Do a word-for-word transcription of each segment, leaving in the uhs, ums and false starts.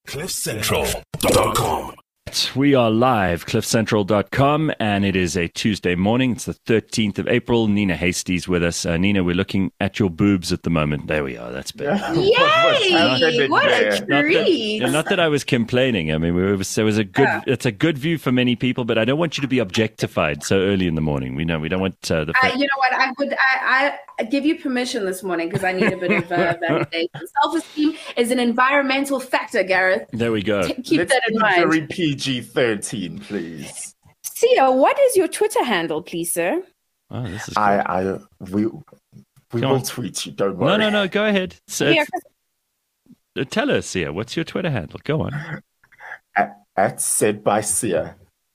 cliff central dot com. We are live, cliff central dot com, and it is a Tuesday morning. It's the thirteenth of April. Nina Hastie's with us. Uh, Nina, we're looking at your boobs at the moment. There we are. That's better. Yay! What a Not treat! that, not that I was complaining. I mean, we were, there was a good. Oh. It's a good view for many people, but I don't want you to be objectified so early in the morning. We know we don't want uh, the. I, you know what? I would. I, I give you permission this morning because I need a bit of uh, validation. Self-esteem is an environmental factor, Gareth. There we go. T- keep Let's that in be mind. Very P G thirteen, please. Sia, what is your Twitter handle, please, sir? Oh, this is. I, good. I, we, we Come will on. tweet you. Don't worry. No, no, no. Go ahead. So, Yeah, uh, tell us, Sia. What's your Twitter handle? Go on. At, at said by Sia.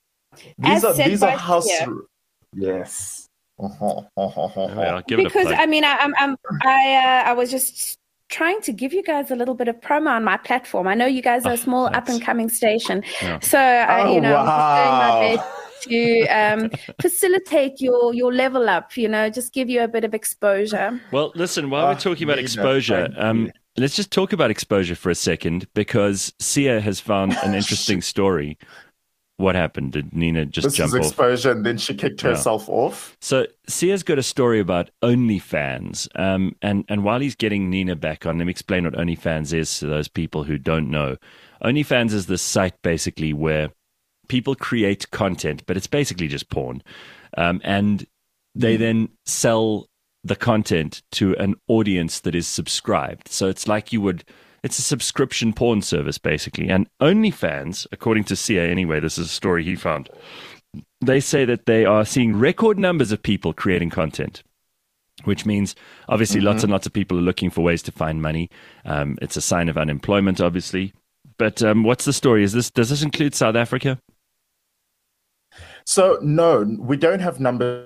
As These are said these by are house. Sia. Yes. Uh-huh, uh-huh, uh-huh. There we are. Give it a because plug. I mean, I, I'm, I'm, I, uh, I was just trying to give you guys a little bit of promo on my platform. I know you guys are a Oh, small that's- up and coming station, Yeah. so I, Oh, you know, wow. I'm just doing my best to um, facilitate your your level up. You know, just give you a bit of exposure. Well, listen, while we're Ah, talking about Nina, exposure, thank um, you. let's just talk about exposure for a second, because Sia has found an interesting story. What happened? Did Nina just This jump is off? exposure, and then she kicked Yeah. herself off. So Sia's got a story about OnlyFans, um, and and while he's getting Nina back on, let me explain what OnlyFans is to those people who don't know. OnlyFans is the site basically where people create content, but it's basically just porn, um, and they then sell the content to an audience that is subscribed. So it's like you would. It's a subscription porn service, basically. And OnlyFans, according to Sia anyway, this is a story he found, they say that they are seeing record numbers of people creating content, which means obviously Mm-hmm. lots and lots of people are looking for ways to find money. Um, it's a sign of unemployment, obviously. But um, what's the story? Is this does this include South Africa? So no, we don't have numbers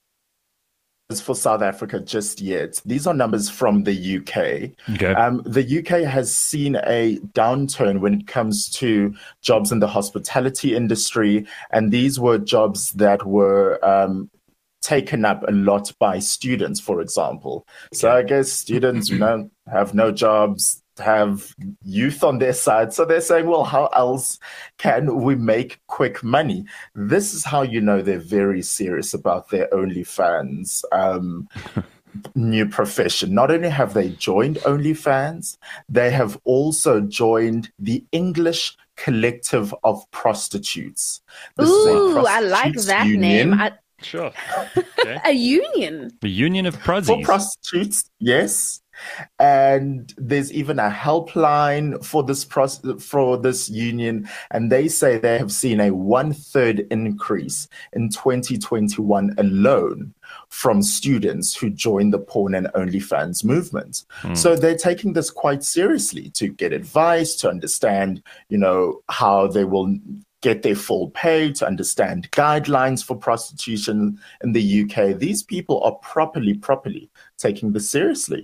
for South Africa just yet. These are numbers from the U K. Okay. Um, the U K has seen a downturn when it comes to jobs in the hospitality industry, and these were jobs that were um, taken up a lot by students, for example. So I guess students, you know, have no jobs, have youth on their side. So they're saying, well, how else can we make quick money? This is how you know they're very serious about their OnlyFans um, new profession. Not only have they joined OnlyFans, they have also joined the English Collective of Prostitutes. This is a Ooh, I like prostitutes that union. name. I, Sure. Okay. a union. The Union of For Prodigies. prostitutes, yes. And there's even a helpline for this pros- for this union, and they say they have seen a one-third increase in twenty twenty-one alone from students who joined the porn and OnlyFans movement. So they're taking this quite seriously to get advice, to understand, you know, how they will get their full pay, to understand guidelines for prostitution in the U K. These people are properly, properly taking this seriously.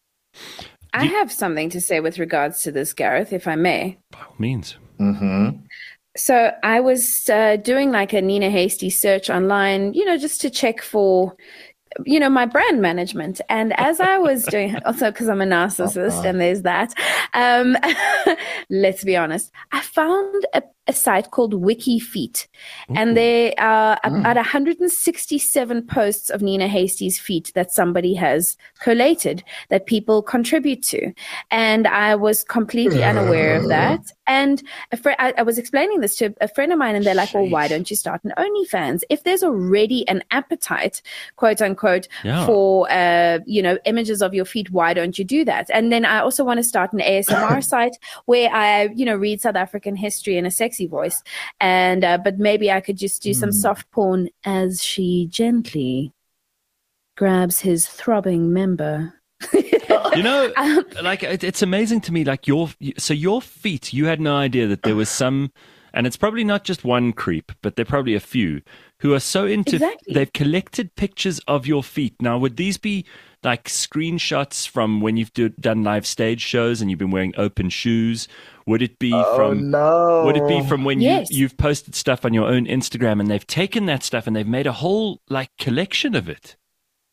I have something to say with regards to this, Gareth, if I may. By all means. Mm-hmm. So I was uh, doing like a Nina Hastie search online, you know, just to check for, you know, my brand management. And as I was doing, also because I'm a narcissist Uh-huh. and there's that, um, let's be honest, I found a, a site called WikiFeet. And there are about one hundred sixty-seven posts of Nina Hastie's feet that somebody has collated that people contribute to. And I was completely unaware of that. And a fr- I, I was explaining this to a friend of mine, and they're like, well, why don't you start an OnlyFans? If there's already an appetite, quote unquote, Yeah. for, uh, you know, images of your feet, why don't you do that? And then I also want to start an A S M R site where I, you know, read South African history in a sexy voice. And, uh, but maybe I could just do some soft porn as she gently grabs his throbbing member. You know, Um, like it, it's amazing to me. Like your, so your feet, you had no idea that there was some, and it's probably not just one creep, but there are probably a few who are so into. Exactly. They've collected pictures of your feet. Now, would these be like screenshots from when you've do, done live stage shows and you've been wearing open shoes? Would it be Oh, from? no. Would it be from when Yes. you you've posted stuff on your own Instagram and they've taken that stuff and they've made a whole like collection of it?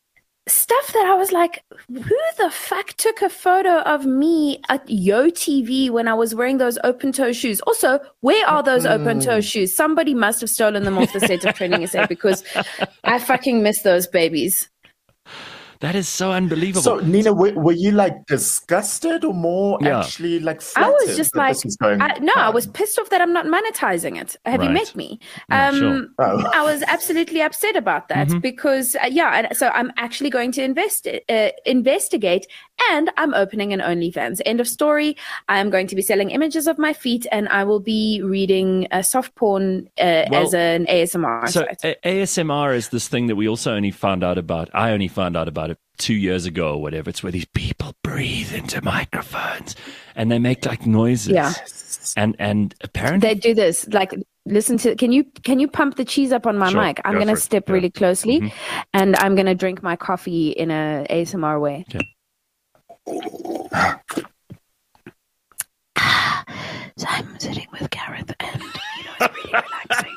stuff that I was like, who the fuck took a photo of me at Yo T V when I was wearing those open toe shoes? Also, where are those mm. open toe shoes? Somebody must have stolen them off the set of Trending S A because I fucking miss those babies. That is so unbelievable. So, Nina, were, were you like disgusted or more yeah. actually like flattered? I was just like, I, no, I was pissed off that I'm not monetizing it. Have right. you met me? Yeah, um, sure. oh. I was absolutely upset about that mm-hmm. because, uh, yeah, and so I'm actually going to invest, uh, investigate and I'm opening an OnlyFans. End of story. I'm going to be selling images of my feet and I will be reading uh, soft porn uh, well, as an A S M R. So site. A- ASMR is this thing that we also only found out about. I only found out about it two years ago or whatever. It's where these people breathe into microphones and they make like noises. Yeah. And and apparently they do this. Like, listen to. Can you can you pump the cheese up on my sure, mic? I'm go going to it. step yeah. really closely, mm-hmm. and I'm going to drink my coffee in a A S M R way. Okay. So I'm sitting with Gareth, and you know it's really relaxing.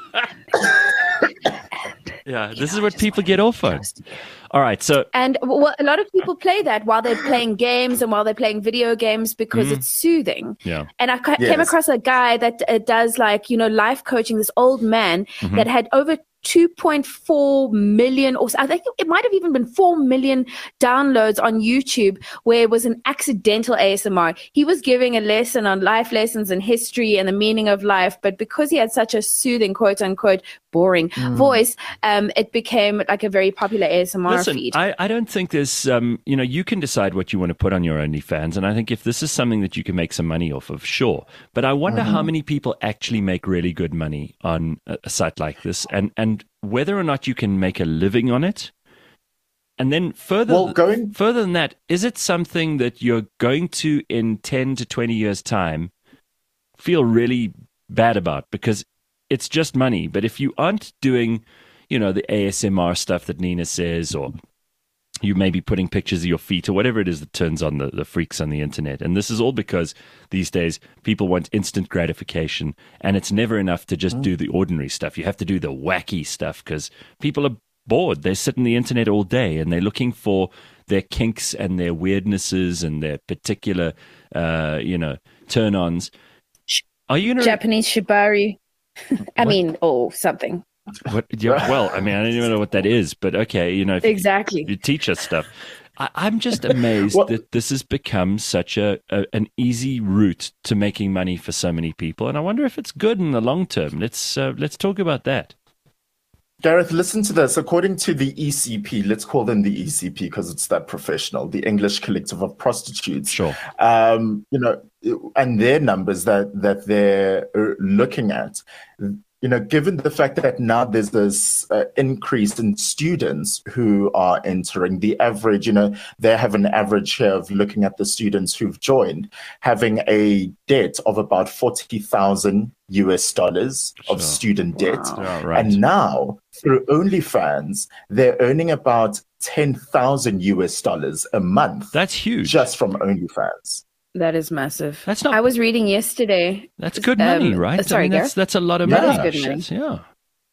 And, and, yeah, you this know, is what people get off on. All right, so and well, a lot of people play that while they're playing games and while they're playing video games because mm. it's soothing. Yeah. And I ca- yes. came across a guy that uh, does like you know life coaching. This old man mm-hmm. that had over two point four million, or I think it might have even been four million downloads on YouTube, where it was an accidental A S M R. He was giving a lesson on life lessons and history and the meaning of life, but because he had such a soothing, quote unquote, boring mm. voice, um, it became like a very popular A S M R Listen, feed. I, I don't think there's, um, you know, you can decide what you want to put on your OnlyFans, and I think if this is something that you can make some money off of, sure. But I wonder mm-hmm. how many people actually make really good money on a, a site like this, and and whether or not you can make a living on it. And then further, well, going- further than that, is it something that you're going to, in ten to twenty years' time, feel really bad about? Because it's just money. But if you aren't doing, you know, the A S M R stuff that Nina says, or you may be putting pictures of your feet or whatever it is that turns on the, the freaks on the internet. And this is all because these days people want instant gratification, and it's never enough to just mm. do the ordinary stuff. You have to do the wacky stuff because people are bored. They sit on the internet all day and they're looking for their kinks and their weirdnesses and their particular, uh, you know, turn-ons. Are you gonna... Japanese shibari? I mean, or something. What, yeah, well, I mean, I don't even know what that is, but okay, you know, if exactly. You, you teach us stuff. I, I'm just amazed well, that this has become such a, a an easy route to making money for so many people, and I wonder if it's good in the long term. Let's uh, let's talk about that. Gareth, listen to this. According to the E C P, let's call them the E C P because it's that professional, the English Collective of Prostitutes. Sure. Um, you know, and their numbers that that they're looking at. You know, given the fact that now there's this uh, increase in students who are entering, the average, you know, they have an average here of looking at the students who've joined, having a debt of about forty thousand U S dollars sure. of student debt. Wow. Yeah, right. And now, through OnlyFans, they're earning about ten thousand U S dollars a month. That's huge. Just from OnlyFans. That is massive. That's not. I was reading yesterday. That's good money, um, right? Sorry, I mean, that's that's a lot of yeah. money. That is good money. Shit, yeah.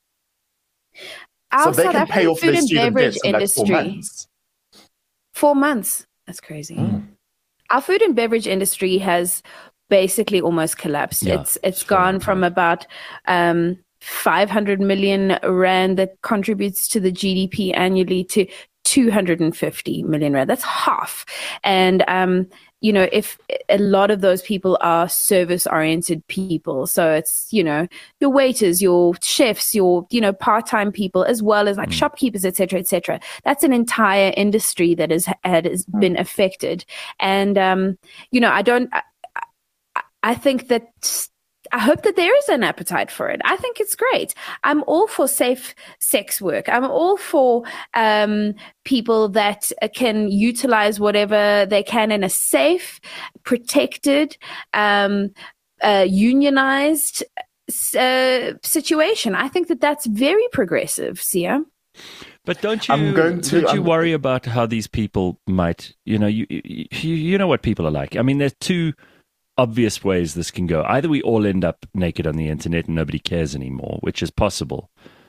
Our so they South can African pay off food their and student beverage debts in like four industry. months. Four months. That's crazy. Mm. Our food and beverage industry has basically almost collapsed. Yeah, it's it's it's gone very from about um, five hundred million rand that contributes to the G D P annually to two hundred fifty million rand. That's half. And um, you know, if a lot of those people are service-oriented people, so it's, you know, your waiters, your chefs, your, you know, part-time people, as well as like mm. shopkeepers, et cetera, et cetera. That's an entire industry that has, had, has been affected. And, um, you know, I don't, I, I think that, I hope that there is an appetite for it. I think it's great. I'm all for safe sex work. I'm all for um, people that can utilize whatever they can in a safe, protected, um, uh, unionized uh, situation. I think that that's very progressive, Sia. But don't you I'm going to, don't you I'm, worry about how these people might, you know, you, you you know what people are like. I mean, there's two obvious ways this can go. Either we all end up naked on the internet and nobody cares anymore, which is possible.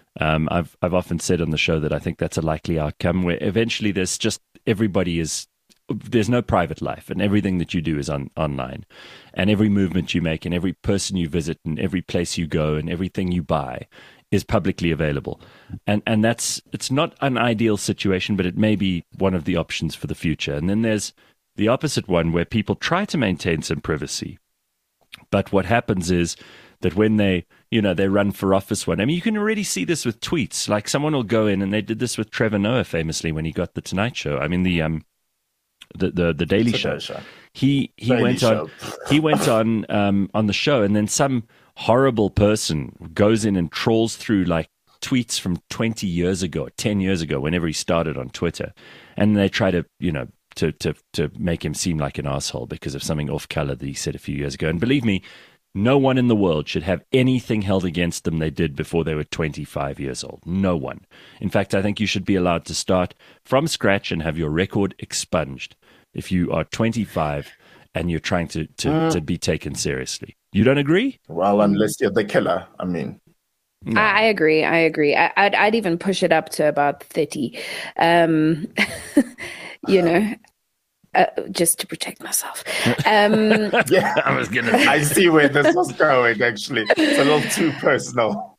Um, I've I've often said on the show that I think that's a likely outcome, where eventually there's just everybody is there's no private life, and everything that you do is on online, and every movement you make, and every person you visit, and every place you go, and everything you buy is publicly available. And and that's it's not an ideal situation, but it may be one of the options for the future. And then there's the opposite one, where people try to maintain some privacy, but what happens is that when they, you know, they run for office one, I mean, you can already see this with tweets. Like someone will go in, and they did this with Trevor Noah famously when he got the Tonight Show. I mean, the um, the the, the Daily Show. show. He he Daily went show. on he went on um on the show, and then some horrible person goes in and trawls through like tweets from twenty years ago, ten years ago, whenever he started on Twitter, and they try to, you know, to to to make him seem like an asshole because of something off color that he said a few years ago. And believe me, no one in the world should have anything held against them they did before they were twenty-five years old. No one. In fact, I think you should be allowed to start from scratch and have your record expunged if you are twenty-five and you're trying to, to, mm. to be taken seriously. You don't agree? Well, unless you're the killer, I mean. No. I, I agree. I agree. I, I'd, I'd even push it up to about thirty, um, you know. Uh, just to protect myself. Um, yeah, I was gonna. I see where this was going. Actually, it's a little too personal.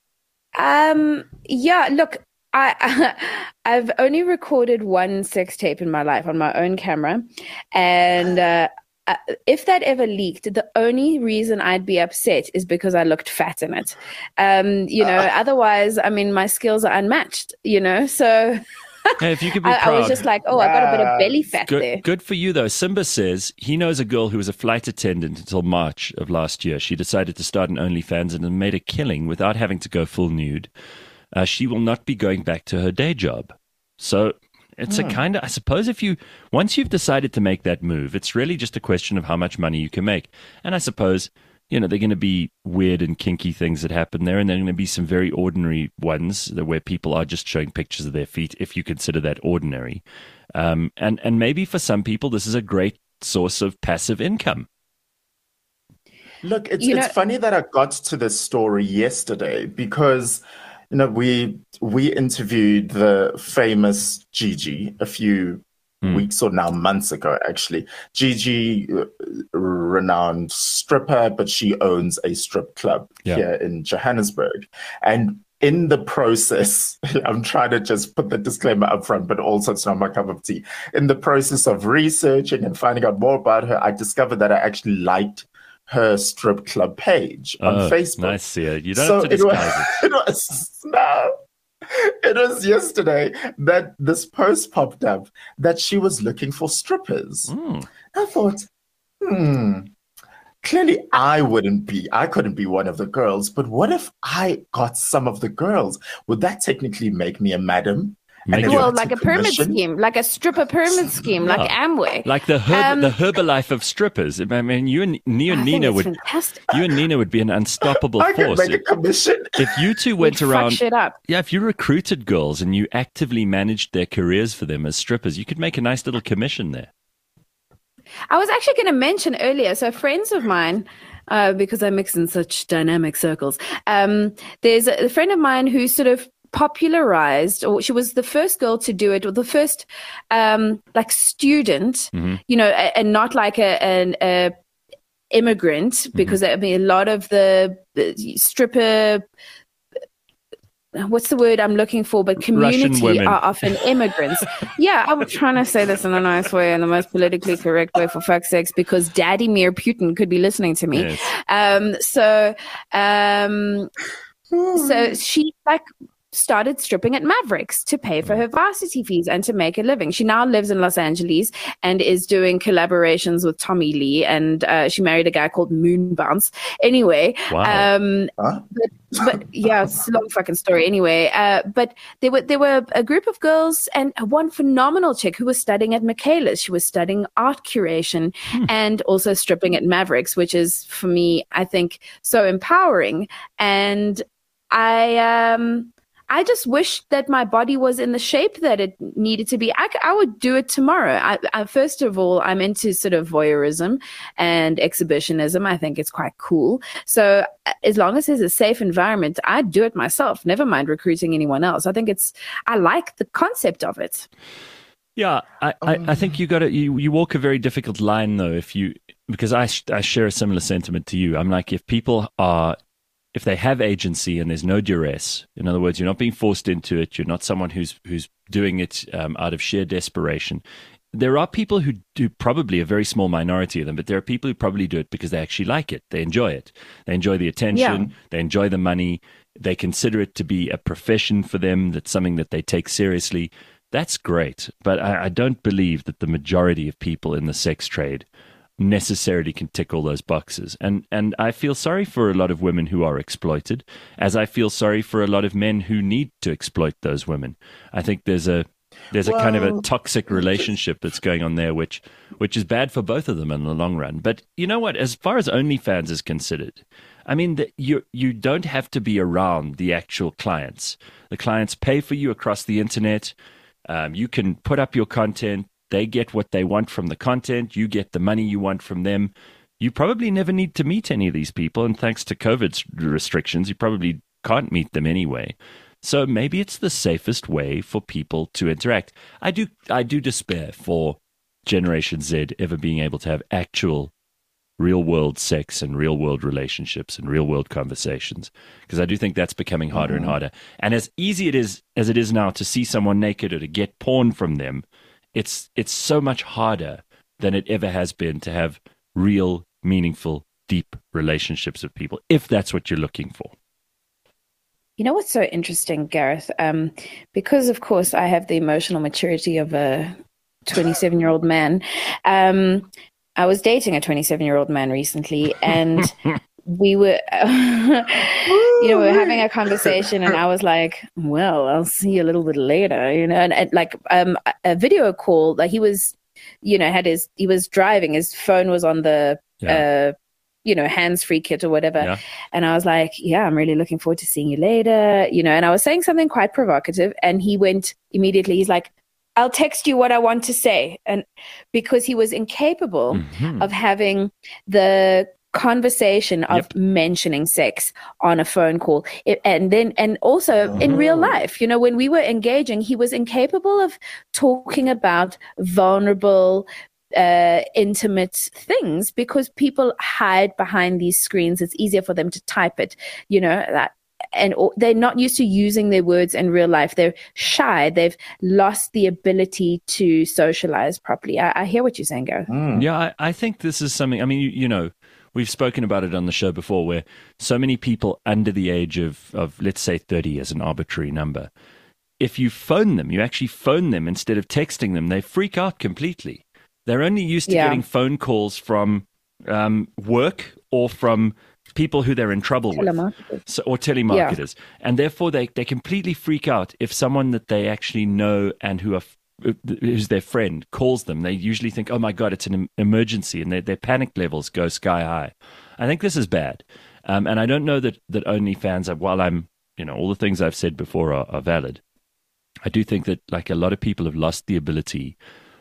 Um. Yeah. Look, I, I I've only recorded one sex tape in my life on my own camera, and uh, uh, if that ever leaked, the only reason I'd be upset is because I looked fat in it. Um. You know. Uh, otherwise, I mean, my skills are unmatched. You know. So. Hey, if you could be I, proud. I was just like, oh, I got a bit of belly fat good, there. Good for you, though. Simba says he knows a girl who was a flight attendant until March of last year. She decided to start an OnlyFans and made a killing without having to go full nude. Uh, she will not be going back to her day job. So it's hmm. a kind of, I suppose, if you, once you've decided to make that move, it's really just a question of how much money you can make. And I suppose, you know, they're going to be weird and kinky things that happen there, and there are going to be some very ordinary ones that where people are just showing pictures of their feet, if you consider that ordinary. Um, and, and maybe for some people, this is a great source of passive income. Look, it's you it's know, funny that I got to this story yesterday because, you know, we we interviewed the famous Gigi a few Mm. weeks or now months ago, actually. Gigi, uh, renowned stripper, but she owns a strip club yeah. here in Johannesburg. And in the process, I'm trying to just put the disclaimer up front, but also it's not my cup of tea. In the process of researching and finding out more about her, I discovered that I actually liked her strip club page on oh, Facebook. Nice, yeah. You don't so have to disguise it. it. Was, it was, no. It was yesterday that this post popped up that she was looking for strippers. Mm. I thought, hmm, clearly I wouldn't be, I couldn't be one of the girls, but what if I got some of the girls? Would that technically make me a madam? And well, like a pyramid scheme, like a stripper pyramid scheme, like oh, Amway, like the herb, um, the Herbalife of strippers. I mean, you and you and Nina would, fantastic. you and Nina would be an unstoppable I force. Could make a commission. If you two went We'd around, shit up. yeah, if you recruited girls and you actively managed their careers for them as strippers, you could make a nice little commission there. I was actually going to mention earlier, so friends of mine. Uh, because I mix in such dynamic circles. Um, there's a, a friend of mine who sort of popularized, or she was the first girl to do it, or the first um, like student, mm-hmm. you know, and not like a, an a immigrant, because mm-hmm. I mean a lot of the, the stripper. What's the word I'm looking for? But community are often immigrants. Yeah, I'm trying to say this in a nice way, in the most politically correct way, for fuck's sakes, because Daddy Mir Putin could be listening to me. Yes. Um, so, um, so she like started stripping at Mavericks to pay for her varsity fees and to make a living. She now lives in Los Angeles and is doing collaborations with Tommy Lee, and uh, she married a guy called Moonbounce. Anyway, wow. um, huh? but, but yeah, it's a long fucking story. Anyway, uh, but there were there were a group of girls and one phenomenal chick who was studying at Michaela's. She was studying art curation hmm. and also stripping at Mavericks, which is for me, I think, so empowering. And I um. I just wish that my body was in the shape that it needed to be. I, I would do it tomorrow. I, I, first of all, I'm into sort of voyeurism and exhibitionism. I think it's quite cool. So as long as there's a safe environment, I'd do it myself. Never mind recruiting anyone else. I think it's, I like the concept of it. Yeah, I, I, I think you got to you, you walk a very difficult line though. If you because I I share a similar sentiment to you. I'm like, if people are if they have agency and there's no duress, in other words, you're not being forced into it. You're not someone who's who's doing it um, out of sheer desperation. There are people who do, probably a very small minority of them, but there are people who probably do it because they actually like it. They enjoy it. They enjoy the attention. Yeah. They enjoy the money. They consider it to be a profession for them. That's something that they take seriously. That's great, but I, I don't believe that the majority of people in the sex trade necessarily can tick all those boxes. And and I feel sorry for a lot of women who are exploited, as I feel sorry for a lot of men who need to exploit those women. I think there's a there's a well, kind of a toxic relationship that's going on there, which which is bad for both of them in the long run. But you know what? As far as OnlyFans is considered, I mean, the, you you don't have to be around the actual clients. The clients pay for you across the internet. Um, you can put up your content. They get what they want from the content. You get the money you want from them. You probably never need to meet any of these people. And thanks to COVID restrictions, you probably can't meet them anyway. So maybe it's the safest way for people to interact. I do, I do despair for Generation Z ever being able to have actual real world sex and real world relationships and real world conversations, because I do think that's becoming harder mm-hmm. and harder. And as easy it is as it is now to see someone naked or to get porn from them, it's it's so much harder than it ever has been to have real, meaningful, deep relationships with people, if that's what you're looking for. You know what's so interesting, Gareth? Um, because of course I have the emotional maturity of a twenty-seven-year-old man. Um, I was dating a twenty-seven-year-old man recently, and we were, uh, you know, we were having a conversation, and I was like, "Well, I'll see you a little bit later," you know, and, and like um, a video call. Like he was, you know, had his he was driving, his phone was on the, yeah. uh, you know, hands-free kit or whatever, yeah. and I was like, "Yeah, I'm really looking forward to seeing you later," you know, and I was saying something quite provocative, and he went immediately. He's like, I'll text you what I want to say. And because he was incapable mm-hmm. of having the conversation of yep. mentioning sex on a phone call. It, and then, and also oh. in real life, you know, when we were engaging, he was incapable of talking about vulnerable, uh, intimate things because people hide behind these screens. It's easier for them to type it, you know, that. And they're not used to using their words in real life. They're shy. They've lost the ability to socialize properly. I, I hear what you're saying, Gareth. Mm. Yeah, I, I think this is something, I mean, you, you know, we've spoken about it on the show before, where so many people under the age of, of, let's say, thirty as an arbitrary number, if you phone them, you actually phone them instead of texting them, they freak out completely. They're only used to yeah. getting phone calls from um, work or from people who they're in trouble with, so, or telemarketers, yeah. and therefore they, they completely freak out if someone that they actually know and who are who's their friend calls them. They usually think, "Oh my God, it's an emergency," and their their panic levels go sky high. I think this is bad, um, and I don't know that that OnlyFans are, while I'm, you know, all the things I've said before are, are valid. I do think that like a lot of people have lost the ability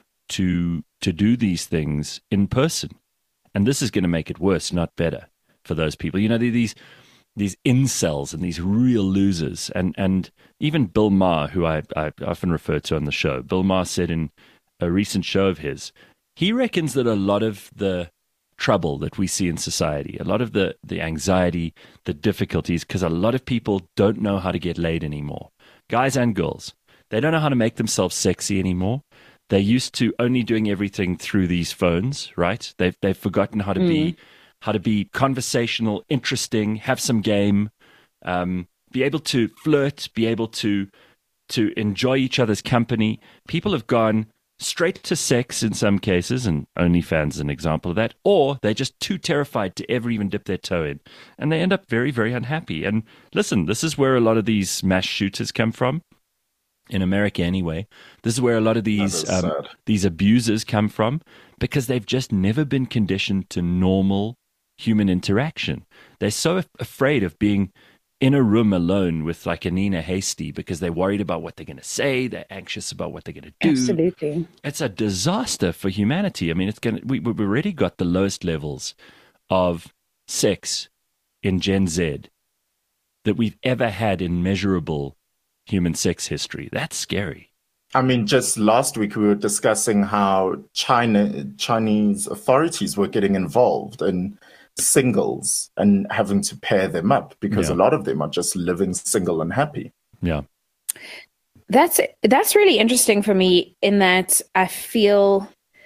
to to do these things in person, and this is going to make it worse, not better. For those people, you know, these these incels and these real losers, and and even Bill Maher, who I, I often refer to on the show, Bill Maher said in a recent show of his, he reckons that a lot of the trouble that we see in society, a lot of the the anxiety, the difficulties, because a lot of people don't know how to get laid anymore, guys and girls, they don't know how to make themselves sexy anymore. They're used to only doing everything through these phones, right? They've they've forgotten how to mm. be. how to be conversational, interesting, have some game, um, be able to flirt, be able to to enjoy each other's company. People have gone straight to sex in some cases, and OnlyFans is an example of that, or they're just too terrified to ever even dip their toe in, and they end up very, very unhappy. And listen, this is where a lot of these mass shooters come from, in America anyway. This is where a lot of these um, these abusers come from, because they've just never been conditioned to normal human interaction. They're so af- afraid of being in a room alone with like a Nina Hastie because they're worried about what they're going to say. They're anxious about what they're going to do. Absolutely. It's a disaster for humanity. I mean, it's going to, we, we've already got the lowest levels of sex in Gen Z that we've ever had in measurable human sex history. That's scary. I mean, just last week we were discussing how China, Chinese authorities were getting involved in singles and having to pair them up because Yeah. a lot of them are just living single and happy. Yeah. That's that's really interesting for me in that I feel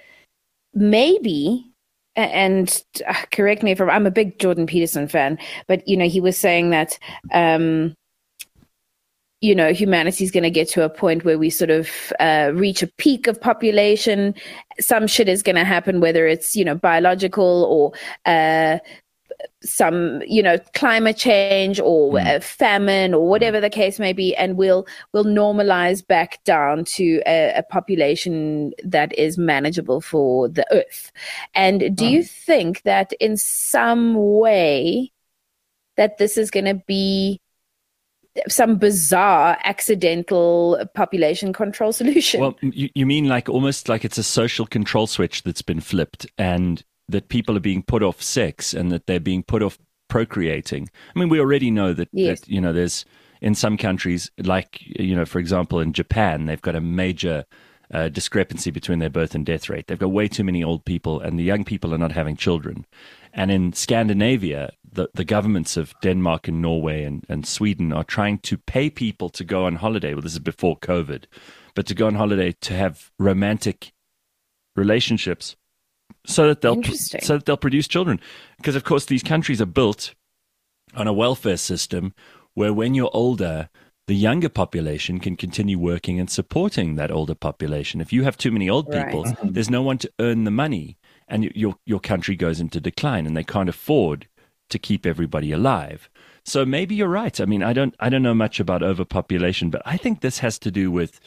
maybe, a- and uh, correct me if I'm, I'm a big Jordan Peterson fan, but you know he was saying that um, you know humanity is going to get to a point where we sort of uh, reach a peak of population. Some shit is going to happen, whether it's you know biological or uh, some you know climate change or Mm. a famine or whatever the case may be, and we'll we'll normalize back down to a, a population that is manageable for the earth. And do you think that in some way that this is going to be some bizarre accidental population control solution? Well, you, you mean like almost like it's a social control switch that's been flipped and that people are being put off sex and that they're being put off procreating. I mean, we already know that, Yes. that you know, there's in some countries, like, you know, for example, in Japan, they've got a major uh, discrepancy between their birth and death rate. They've got way too many old people and the young people are not having children. And in Scandinavia, the, the governments of Denmark and Norway and, and Sweden are trying to pay people to go on holiday. Well, this is before COVID, but to go on holiday to have romantic relationships so that they'll Interesting. so that they'll produce children. Because of course these countries are built on a welfare system where when you're older, the younger population can continue working and supporting that older population. If you have too many old Right. people, there's no one to earn the money, and y- your your country goes into decline, and they can't afford to keep everybody alive. So maybe you're right. I mean, I don't I don't know much about overpopulation, but I think this has to do with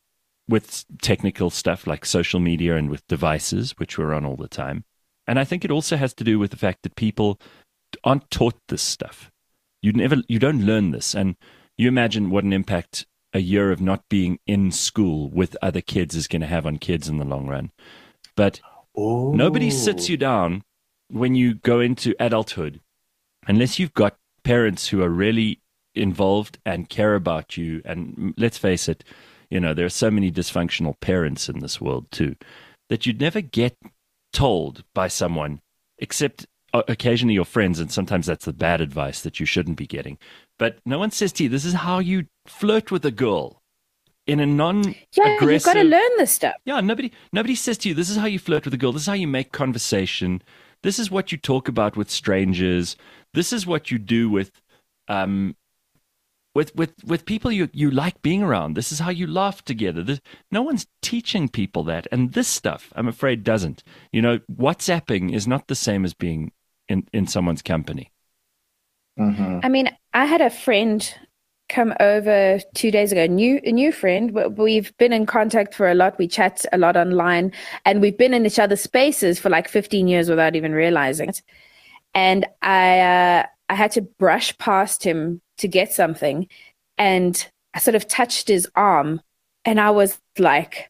with technical stuff like social media and with devices, which we're on all the time. And I think it also has to do with the fact that people aren't taught this stuff. You never, you don't learn this. And you imagine what an impact a year of not being in school with other kids is going to have on kids in the long run. But Oh. nobody sits you down when you go into adulthood unless you've got parents who are really involved and care about you. And mm, let's face it, you know, there are so many dysfunctional parents in this world too, that you'd never get told by someone, except o- occasionally your friends, and sometimes that's the bad advice that you shouldn't be getting. But no one says to you, this is how you flirt with a girl in a non-aggressive... yeah, you've got to learn this stuff. Yeah, nobody nobody says to you, this is how you flirt with a girl, this is how you make conversation, this is what you talk about with strangers, this is what you do with um with with with people you you like being around. This is how you laugh together. This, no one's teaching people that, and this stuff, I'm afraid, doesn't. You know, WhatsApping is not the same as being in in someone's company. Mhm. I mean, I had a friend come over two days ago, new a new friend. We- We've been in contact for a lot. We chat a lot online, and we've been in each other's spaces for like fifteen years without even realizing it. And I uh, I had to brush past him to get something, and I sort of touched his arm, and I was like,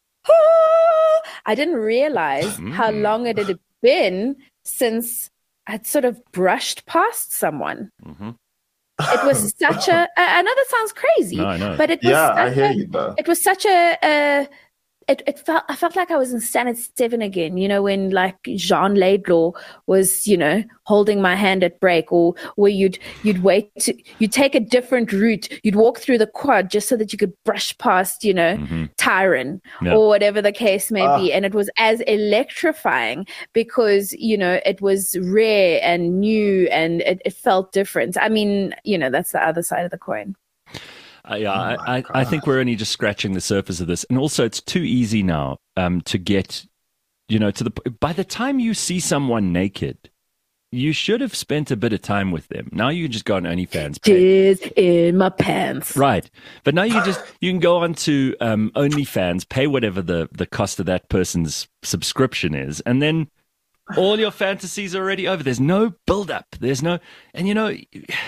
"Ah!" I didn't realize how Mm. long it had been since I'd sort of brushed past someone. Mm-hmm. It was such a. I I know that sounds crazy, No, I know. but it was. Yeah, I such hear a- you though. It was such a. a it, it felt. I felt like I was in Standard Seven again. You know, when like Jean Laidlaw was, you know, holding my hand at break, or where you'd you'd wait to you'd take a different route. You'd walk through the quad just so that you could brush past, you know, Mm-hmm. Tyron Yeah. or whatever the case may Ah. be. And it was as electrifying because, you know, it was rare and new and it, it felt different. I mean, you know, that's the other side of the coin. Uh, yeah, Oh my I, I, I think we're only just scratching the surface of this, and also it's too easy now um, to get, you know, to the. By the time you see someone naked, you should have spent a bit of time with them. Now you just go on OnlyFans, pay, Jizz in my pants. right? But now you just you can go on to um, OnlyFans, pay whatever the the cost of that person's subscription is, and then all your fantasies are already over. There's no build up. There's no, and you know.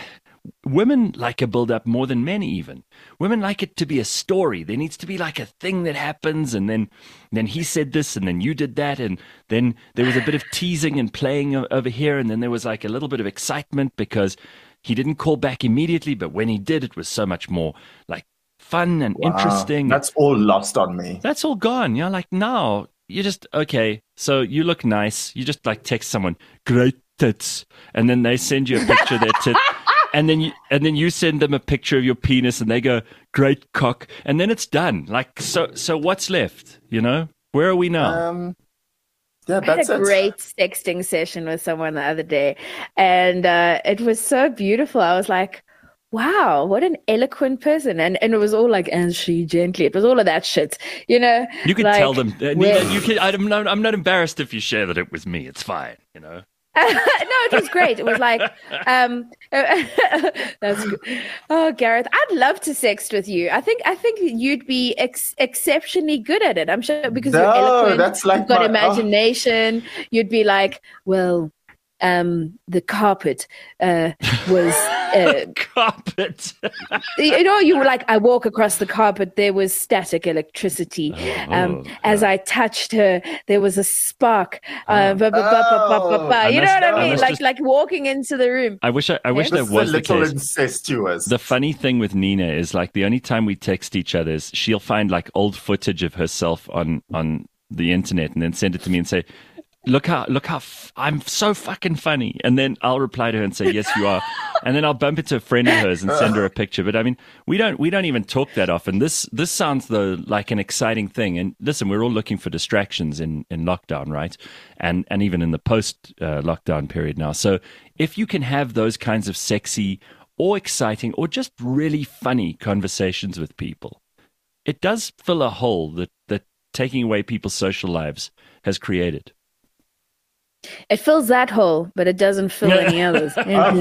women like a build up more than men even. Women like it to be a story. There needs to be like a thing that happens, and then then he said this, and then you did that, and then there was a bit of teasing and playing over here, and then there was like a little bit of excitement because he didn't call back immediately, but when he did, it was so much more like fun and Wow. interesting. That's all lost on me. That's all gone. You're like, now you just, okay, so you look nice. You just like text someone, great tits. And then they send you a picture of their tit. And then you, and then you send them a picture of your penis and they go, great cock. And then it's done. Like, so, so what's left? You know, where are we now? Um, yeah, I had that's a it. great sexting session with someone the other day, and uh, it was so beautiful. I was like, wow, what an eloquent person. And and it was all like, and she gently. It was all of that shit, you know? You could like, tell them. Uh, Nina, where- you can, I'm, not, I'm not embarrassed if you share that it was me. It's fine, you know? no, it was great. It was like, um, that's good. Oh, Gareth, I'd love to sext with you. I think I think you'd be ex- exceptionally good at it. I'm sure because No, you're eloquent, that's like you've got my- imagination. You'd be like, well, um, the carpet uh, was. Uh, Carpet. you know, you were like, I walk across the carpet, there was static electricity. Um, Oh, as I touched her, there was a spark. Uh, ba- ba- ba- ba- ba- ba- ba. I You know must- what I I mean? must Like, just- like walking into the room. I wish I, I wish Yes? that It's was a the little case. incestuous. The funny thing with Nina is like the only time we text each other is she'll find like old footage of herself on on the internet and then send it to me and say, look how look how f- I'm so fucking funny, and then I'll reply to her and say, yes, you are, and then I'll bump into a friend of hers and send her a picture. But I mean, we don't we don't even talk that often. This this sounds though like an exciting thing. And listen, we're all looking for distractions in in lockdown, right? And and even in the post uh, lockdown period now. So if you can have those kinds of sexy or exciting or just really funny conversations with people, it does fill a hole that that taking away people's social lives has created. It fills that hole, but it doesn't fill any others.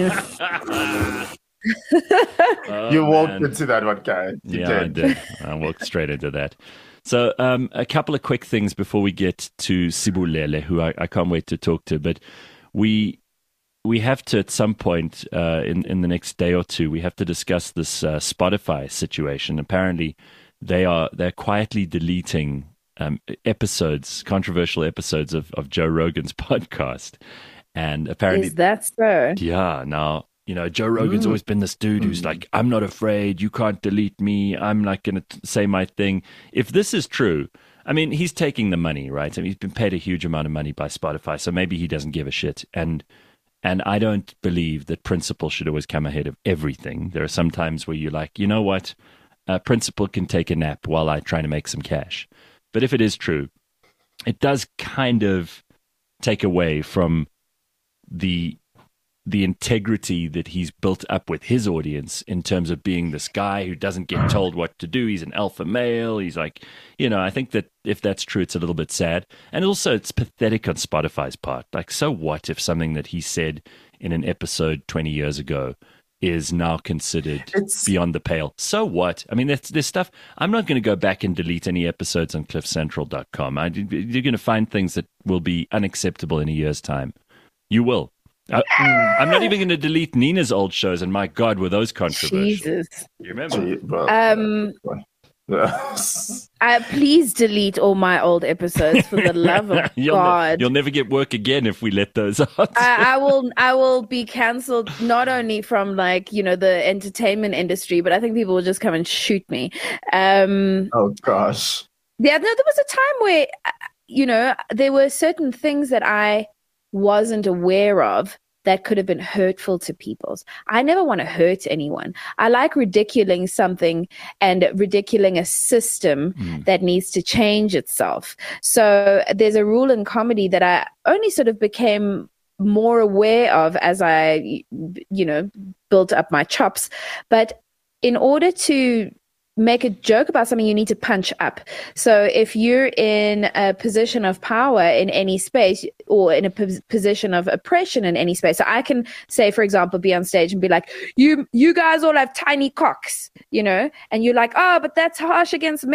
Oh, you walked man. into that one, guy. You Yeah, I did. did. I walked straight into that. So, um, a couple of quick things before we get to Sibulele, who I, I can't wait to talk to. But we we have to, at some point uh, in in the next day or two, we have to discuss this uh, Spotify situation. Apparently, they are they're quietly deleting um, episodes, controversial episodes of, of Joe Rogan's podcast, and apparently, Is that so? yeah. Now, you know, Joe Rogan's always been this dude who's like, I'm not afraid. You can't delete me. I'm like going to say my thing. If this is true, I mean, he's taking the money, right? I mean, he's been paid a huge amount of money by Spotify, so maybe he doesn't give a shit. And and I don't believe that principle should always come ahead of everything. There are some times where you're like, you know what? Uh, principle can take a nap while I try to make some cash. But if it is true, it does kind of take away from the the integrity that he's built up with his audience in terms of being this guy who doesn't get told what to do. He's an alpha male. He's like, you know, I think that if that's true, it's a little bit sad. And also it's pathetic on Spotify's part. Like, so what if something that he said in an episode twenty years ago is now considered It's- beyond the pale? So what? I mean, there's, there's stuff. I'm not going to go back and delete any episodes on cliff central dot com. I, you're going to find things that will be unacceptable in a year's time. You will. I, I'm not even going to delete Nina's old shows, and my God, were those controversial. Jesus. You remember? Gee, well, Um, uh, uh, please delete all my old episodes for the love of you'll, ne- God. you'll never get work again if we let those out. I, I will I will be cancelled not only from like, you know, the entertainment industry, but I think people will just come and shoot me. Um, oh gosh. yeah, no, there was a time where, uh, you know, there were certain things that I wasn't aware of that could have been hurtful to people. I never want to hurt anyone. I like ridiculing something and ridiculing a system Mm. that needs to change itself. So there's a rule in comedy that I only sort of became more aware of as I, you know, built up my chops. But in order to make a joke about something, you need to punch up. So if you're in a position of power in any space, or in a pos- position of oppression in any space, so I can say, for example, be on stage and be like, you you guys all have tiny cocks, you know, and you're like, oh, but that's harsh against men.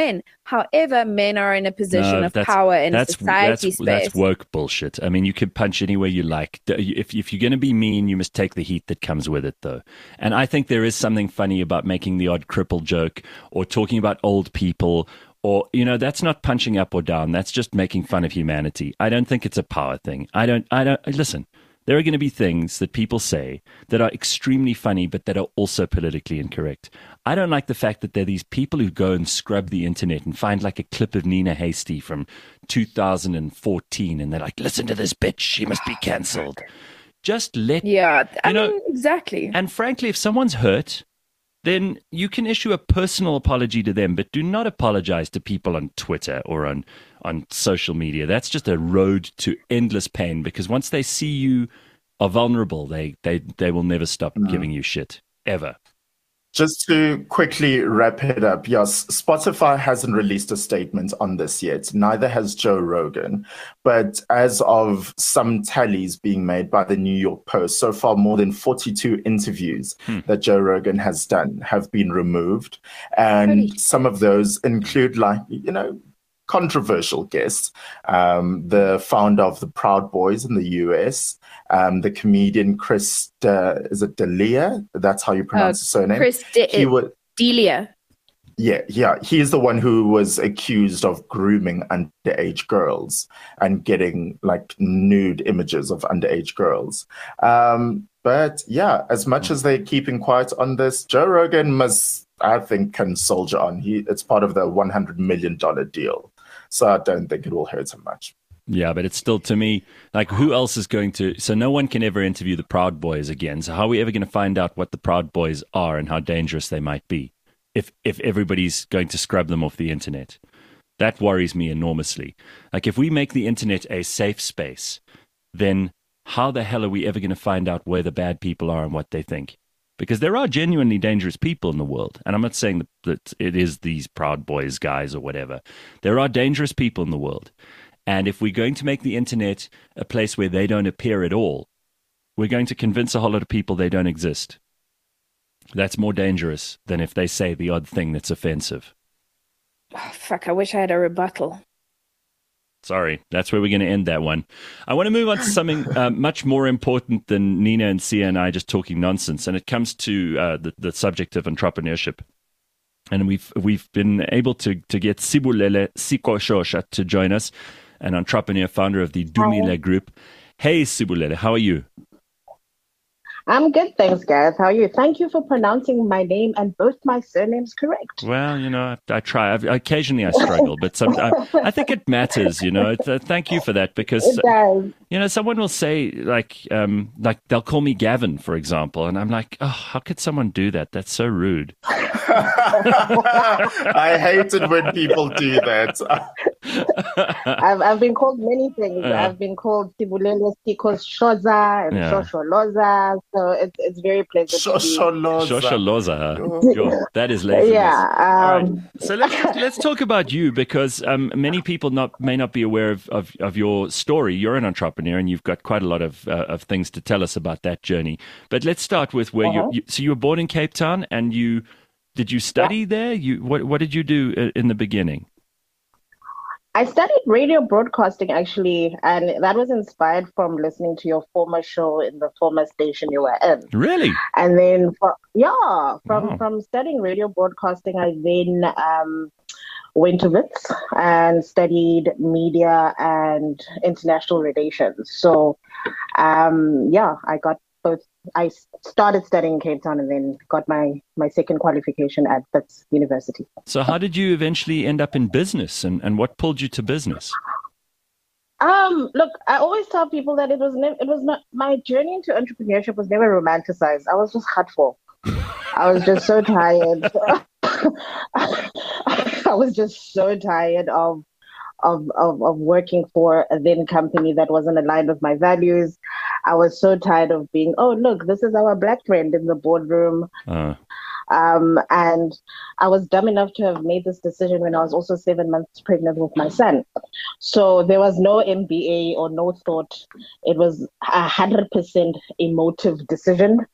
However, men are in a position No, of that's- power in a that's, society that's, space. That's woke bullshit. I mean, you can punch anywhere you like. If, if you're going to be mean, you must take the heat that comes with it, though. And I think there is something funny about making the odd cripple joke or talking about old people. Or, you know, that's not punching up or down. That's just making fun of humanity. I don't think it's a power thing. I don't, I don't, listen, there are going to be things that people say that are extremely funny, but that are also politically incorrect. I don't like the fact that there are these people who go and scrub the internet and find like a clip of Nina Hastie from two thousand fourteen. And they're like, listen to this bitch. She must be cancelled. Just let, Yeah, I you know, mean, exactly. and frankly, if someone's hurt, then you can issue a personal apology to them, but do not apologize to people on Twitter or on, on social media. That's just a road to endless pain, because once they see you are vulnerable, they, they, they will never stop Mm. giving you shit, ever. Just to quickly wrap it up, yes, Spotify hasn't released a statement on this yet. Neither has Joe Rogan. But as of some tallies being made by the New York Post, so far more than forty-two interviews Hmm. that Joe Rogan has done have been removed. And Holy some of those include, like, you know, controversial guests, um, the founder of the Proud Boys in the U S, um, the comedian Chris, uh, is it D'Elia? That's how you pronounce his surname. Chris De- He was, Delia. yeah, yeah. He's the one who was accused of grooming underage girls and getting like nude images of underage girls. Um, but yeah, as much as they're keeping quiet on this, Joe Rogan must, I think, can soldier on. He, it's part of the one hundred million dollars deal. So I don't think it will hurt him much. Yeah, but it's still, to me, like, who else is going to... So no one can ever interview the Proud Boys again. So how are we ever going to find out what the Proud Boys are and how dangerous they might be if if everybody's going to scrub them off the internet? That worries me enormously. Like, if we make the internet a safe space, then how the hell are we ever going to find out where the bad people are and what they think? Because there are genuinely dangerous people in the world. And I'm not saying that, that it is these Proud Boys guys or whatever. There are dangerous people in the world. And if we're going to make the internet a place where they don't appear at all, we're going to convince a whole lot of people they don't exist. That's more dangerous than if they say the odd thing that's offensive. Oh, fuck, I wish I had a rebuttal. Sorry, that's where we're going to end that one. I want to move on to something uh, much more important than Nina and Sia and I just talking nonsense, and it comes to uh, the, the subject of entrepreneurship. And we've we've been able to to get Sibulele Sikoshosha to join us, an entrepreneur, founder of the Dumile Group. Hey, Sibulele, how are you? I'm good, thanks, Gareth. How are you? Thank you for pronouncing my name and both my surnames correct. Well, you know, I, I try. I, occasionally I struggle, but some, I, I think it matters, you know. It, uh, thank you for that, because, It does. you know, someone will say, like, um, like they'll call me Gavin, for example, and I'm like, oh, how could someone do that? That's so rude. I hate it when people do that. I've I've been called many things. Uh. I've been called Sibulele Sikoshoza and Yeah. Shosholoza. So it's it's very pleasant to be. Shosholoza. Shosholoza, huh? Yo, that is laziness. Yeah. All Um, right. So let's let's talk about you, because um, many people not may not be aware of, of, of your story. You're an entrepreneur, and you've got quite a lot of uh, of things to tell us about that journey. But let's start with where Uh-huh. you, you. So you were born in Cape Town, and you did you study there? You what what did you do i- in the beginning? I studied radio broadcasting actually, and that was inspired from listening to your former show in the former station you were in. Really? And then, for, yeah, from Wow. from studying radio broadcasting, I then um, went to Wits and studied media and international relations. So, um, yeah, I got both. I started studying in Cape Town and then got my, my second qualification at Wits University. So how did you eventually end up in business, and, and what pulled you to business? Um, look, I always tell people that it was never, it was not my journey into entrepreneurship was never romanticized. I was just hurtful. I was just so tired. I was just so tired of, of of of working for a then company that wasn't aligned with my values. I was so tired of being, oh look, this is our black friend in the boardroom. Uh, Um, and I was dumb enough to have made this decision when I was also seven months pregnant with my son. So there was no M B A or no thought. It was a hundred percent emotive decision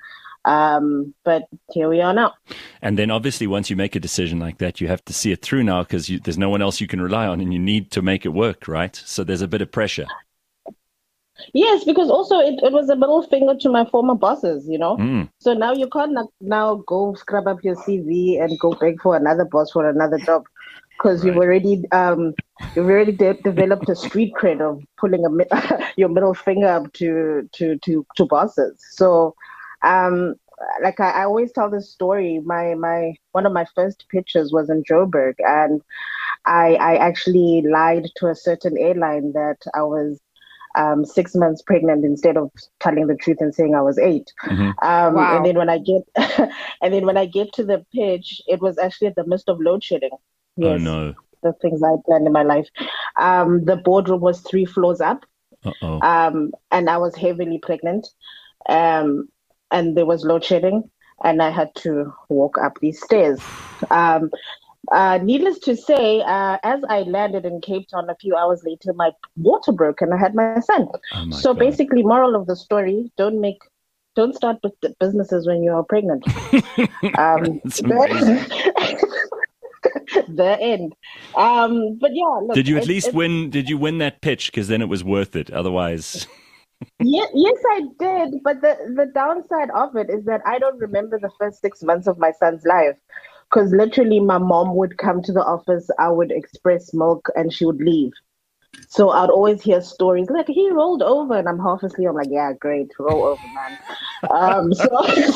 Um, but here we are now. And then obviously once you make a decision like that, you have to see it through now because there's no one else you can rely on and you need to make it work, right? So there's a bit of pressure. Yes, because also it, it was a middle finger to my former bosses, you know. Mm. So now you can't not- now go scrub up your C V and go beg for another boss for another job because Right. you've already um you've already de- developed a street cred of pulling a mi- your middle finger up to to to to bosses. So um like I, I always tell this story. My my one of my first pitches was in Joburg, and I I actually lied to a certain airline that I was um, six months pregnant instead of telling the truth and saying I was eight. Mm-hmm. Um, Wow. And then when I get, and then when I get to the pitch, it was actually at the midst of load shedding. Yes, Oh, no. the things I planned in my life. Um, the boardroom was three floors up, Uh-oh. um, and I was heavily pregnant, um, and there was load shedding, and I had to walk up these stairs. Um, Uh, needless to say, uh, as I landed in Cape Town a few hours later, my water broke and I had my son. Oh my so God. basically, moral of the story: don't make, don't start with the businesses when you are pregnant. Um, That's amazing. the, the end. Um, but yeah, look, Did you at it- least it- win? Did you win that pitch? Because then it was worth it. Otherwise, Ye- yes, I did. But the, the downside of it is that I don't remember the first six months of my son's life. Because literally, my mom would come to the office, I would express milk, and she would leave. So I'd always hear stories like, he rolled over, and I'm half asleep. I'm like, yeah, great, roll over, man. Um, so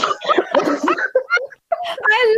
I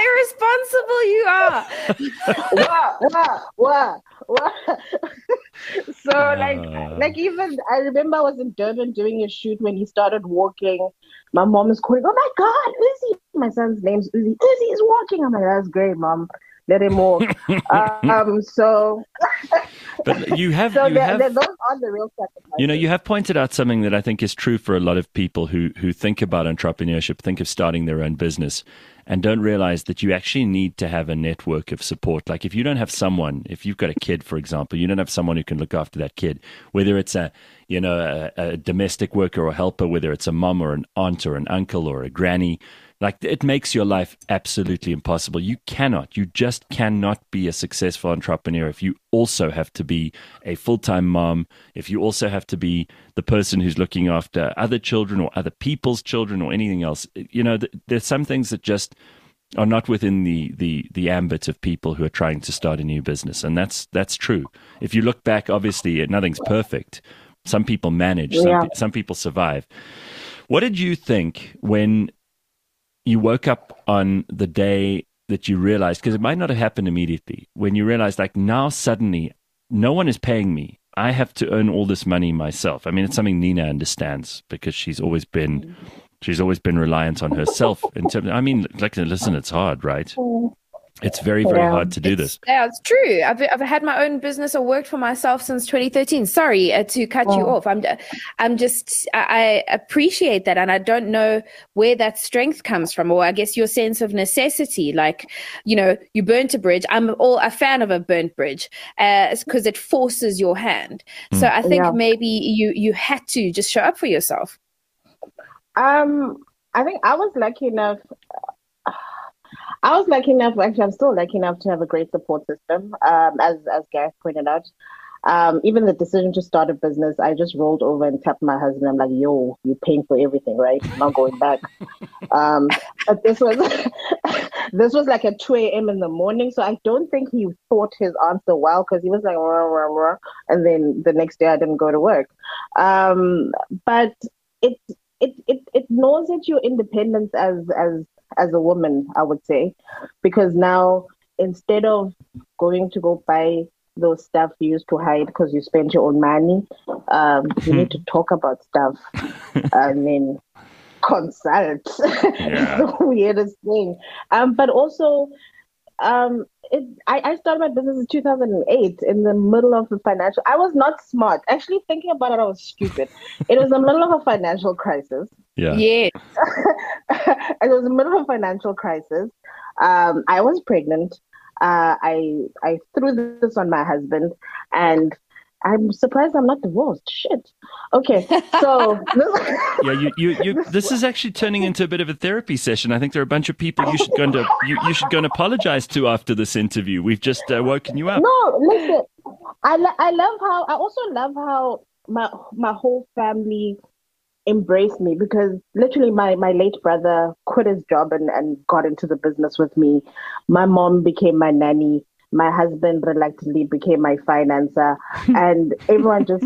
love how irresponsible you are. wow, wow, wow, wow. So like, Uh. like even I remember I was in Durban doing a shoot when he started walking. My mom is calling, oh my God, Uzi. My son's name's Uzi. Uzi is walking. I'm like, that's great, mom. Let him walk. um, so, but you have so you they're- have they're- those are the real sacrifices. You know, you have pointed out something that I think is true for a lot of people who, who think about entrepreneurship, think of starting their own business, and don't realize that you actually need to have a network of support. Like if you don't have someone, if you've got a kid, for example, you don't have someone who can look after that kid, whether it's a, you know, a, a domestic worker or helper, whether it's a mum or an aunt or an uncle or a granny, like it makes your life absolutely impossible. You cannot, you just cannot be a successful entrepreneur if you also have to be a full-time mom, if you also have to be the person who's looking after other children or other people's children or anything else. You know, th- there's some things that just are not within the, the, the ambit of people who are trying to start a new business. And that's, that's true. If you look back, obviously nothing's perfect. Some people manage, some, Yeah. pe- some people survive. What did you think when you woke up on the day that you realized, because it might not have happened immediately, when you realized like now suddenly no one is paying me. I have to earn all this money myself. I mean, it's something Nina understands because she's always been, she's always been reliant on herself. In terms, I mean, like, listen, it's hard, right? It's very, very Yeah. hard to do this. Yeah, it's true. I've I've had my own business or worked for myself since twenty thirteen. Sorry uh, to cut you Oh. off. I'm I'm just I, I appreciate that, and I don't know where that strength comes from, or I guess your sense of necessity. Like, you know, you burnt a bridge. I'm all a fan of a burnt bridge, because it forces your hand. So I think Yeah. maybe you you had to just show up for yourself. Um, I think I was lucky enough. I was lucky enough. Actually, I'm still lucky enough to have a great support system. Um, as as Gareth pointed out, um, even the decision to start a business, I just rolled over and tapped my husband. I'm like, "Yo, you're paying for everything, right? I'm not going back." um, but this was this was like at two a.m. in the morning, so I don't think he thought his answer well because he was like, rah, rah, rah, and then the next day I didn't go to work. Um, but it it it it gnaws at your independence as as as a woman, I would say, because now instead of going to go buy those stuff you used to hide because you spent your own money, um, you need to talk about stuff and then consult. Yeah. The weirdest thing. Um, but also, um, it, I, I started my business in two thousand eight in the middle of the financial. I was not smart. Actually, thinking about it, I was stupid. It was the middle of a financial crisis. Yeah. Yeah. It was the middle of a financial crisis. Um, I was pregnant. Uh, I I threw this on my husband, and I'm surprised I'm not divorced. Shit. Okay, so yeah, you, you, you. This is actually turning into a bit of a therapy session. I think there are a bunch of people you should go and you, you should go and apologize to after this interview. We've just uh, woken you up. No, listen. I lo- I love how I also love how my my whole family embraced me, because literally my my late brother quit his job and and got into the business with me. My mom became my nanny. My husband reluctantly became my financer, and everyone just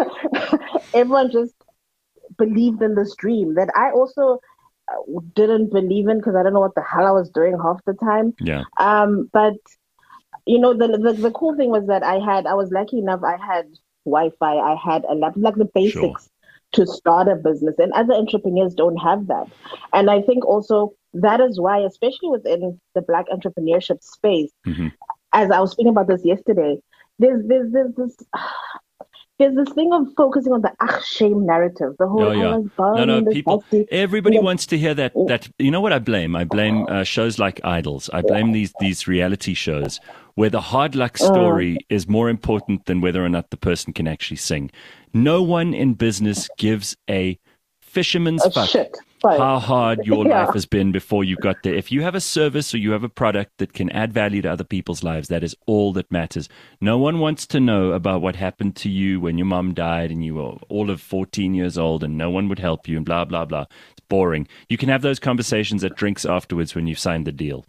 everyone just believed in this dream that I also didn't believe in, because I don't know what the hell I was doing half the time. Yeah. Um, but you know, the, the the cool thing was that I had I was lucky enough. I had Wi-Fi. I had a laptop, like the basics Sure. to start a business, and other entrepreneurs don't have that. And I think also that is why, especially within the Black entrepreneurship space. Mm-hmm. As I was speaking about this yesterday, there's there's there's this there's this thing of focusing on the ach shame narrative. The whole Oh, yeah. I was born No, no, in this people, dusty- everybody you know, wants to hear that, that, you know what I blame? I blame uh, shows like Idols. I blame these, these reality shows where the hard luck story is more important than whether or not the person can actually sing. No one in business gives a fisherman's a fuck shit. But, how hard your Yeah. life has been before you got there. If you have a service or you have a product that can add value to other people's lives, that is all that matters. No one wants to know about what happened to you when your mom died and you were all of fourteen years old and no one would help you and blah, blah, blah. It's boring. You can have those conversations at drinks afterwards when you've signed the deal.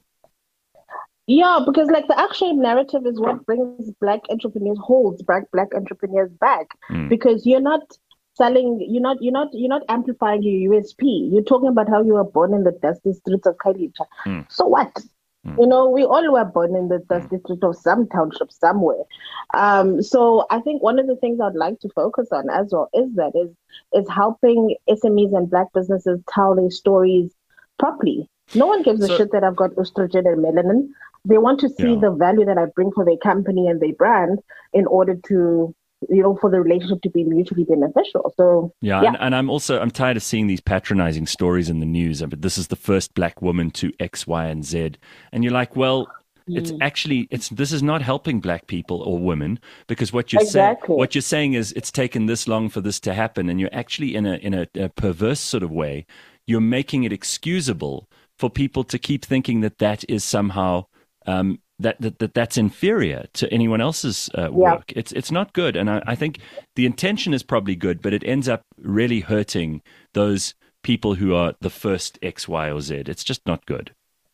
Yeah, because like the actual narrative is what brings Black entrepreneurs, holds Black Black entrepreneurs back, Mm. because you're not selling, you're not you're not you're not amplifying your U S P. You're talking about how you were born in the dusty streets of Khayelitsha. Mm. So what? Mm. You know, we all were born in the dusty streets of some township somewhere. Um, so I think one of the things I'd like to focus on as well is that is is helping S M Es and Black businesses tell their stories properly. No one gives So- a shit that I've got estrogen and melanin. They want to see Yeah. the value that I bring for their company and their brand in order to, you know, for the relationship to be mutually beneficial. So Yeah, Yeah. And, and I'm also I'm tired of seeing these patronizing stories in the news. But this is the first Black woman to X, Y, and Z, and you're like, well, it's actually it's this is not helping Black people or women, because what you're Exactly. saying what you're saying is it's taken this long for this to happen, and you're actually in a in a, a perverse sort of way, you're making it excusable for people to keep thinking that that is somehow um, that, that that that's inferior to anyone else's uh, work. It's it's not good, and I, I think the intention is probably good, but it ends up really hurting those people who are the first X, Y, or Z. It's just not good.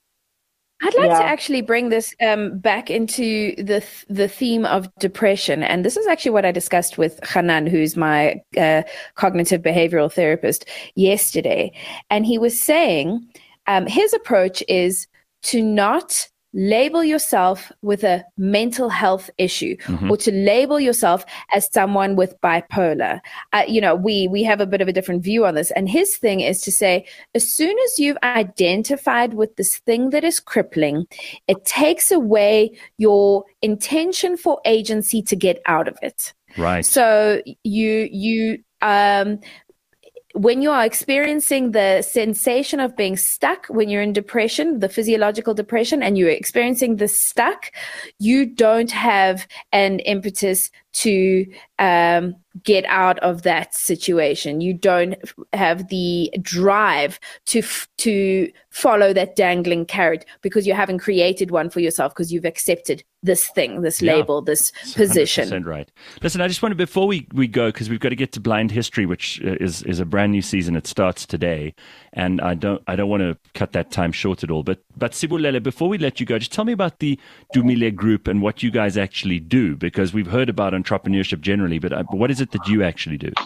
I'd like Yeah. to actually bring this um, back into the th- the theme of depression, and this is actually what I discussed with Hanan, who's my uh, cognitive behavioral therapist, yesterday. And he was saying um, his approach is to not label yourself with a mental health issue Mhm. or to label yourself as someone with bipolar. Uh, you know, we we have a bit of a different view on this. And his thing is to say, as soon as you've identified with this thing that is crippling, it takes away your intention for agency to get out of it. Right. So you you um when you are experiencing the sensation of being stuck, when you're in depression, the physiological depression, and you're experiencing the stuck, you don't have an impetus to um, get out of that situation. You don't have the drive to f- to follow that dangling carrot because you haven't created one for yourself, because you've accepted this thing, this Yeah. label, this one hundred position. percent right. Listen, I just wanted, before we, we go, because we've got to get to Blind History, which uh, is is a brand new season. It starts today, and I don't I don't want to cut that time short at all. But but Sibulele, before we let you go, just tell me about the Dumile Group and what you guys actually do, because we've heard about entrepreneurship generally, but uh, what is it that you actually do?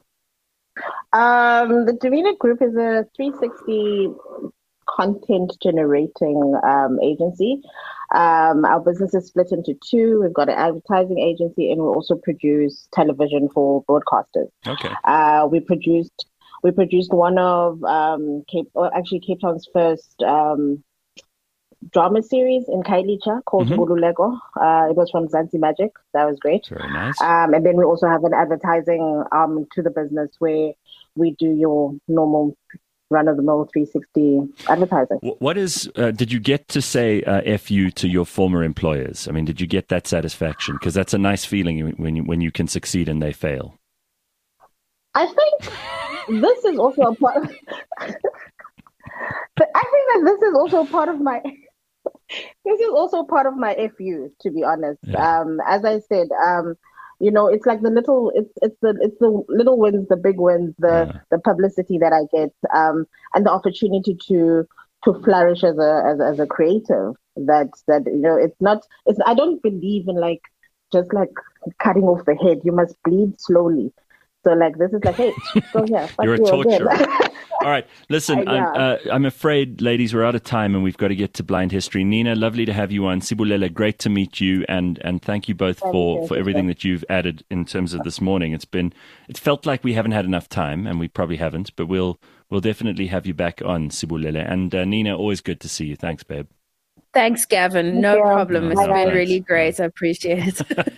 Um, the Davina Group is a three sixty content generating um, agency. Um, our business is split into two. We've got an advertising agency, and we also produce television for broadcasters. Okay. Uh, we produced we produced one of um, Cape, or actually Cape Town's first um, drama series in Khayelitsha called Mhm. Ngululeko. Uh, it was from Zanzi Magic. That was great. Very nice. Um, and then we also have an advertising arm to the business where we do your normal run-of-the-mill three sixty advertising. What is, uh, did you get to say uh, F you to your former employers? I mean, did you get that satisfaction? Because that's a nice feeling when you, when you can succeed and they fail. I think this is also a part of, but I think that this is also part of my, this is also part of my F U, to be honest. Yeah. Um, as I said, um, you know, it's like the little, it's it's the it's the little wins, the big wins, the Yeah. the publicity that I get, um, and the opportunity to to flourish as a as, as a creative. That that you know, it's not. It's I don't believe in like just like cutting off the head. You must bleed slowly. So like this is like, hey, go here. Fuck You're a you torturer. again. All right, listen, I I'm, know. uh, I'm afraid, ladies, we're out of time and we've got to get to Blind History. Nina, lovely to have you on. Sibulele, great to meet you, and, and thank you both Thank for, you. for everything that you've added in terms of this morning. It's been, it's felt like we haven't had enough time, and we probably haven't, but we'll we'll definitely have you back on, Sibulele. And uh, Nina, always good to see you. Thanks, babe. Thanks, Gavin. No Yeah. problem. It's No, been thanks. really great. I appreciate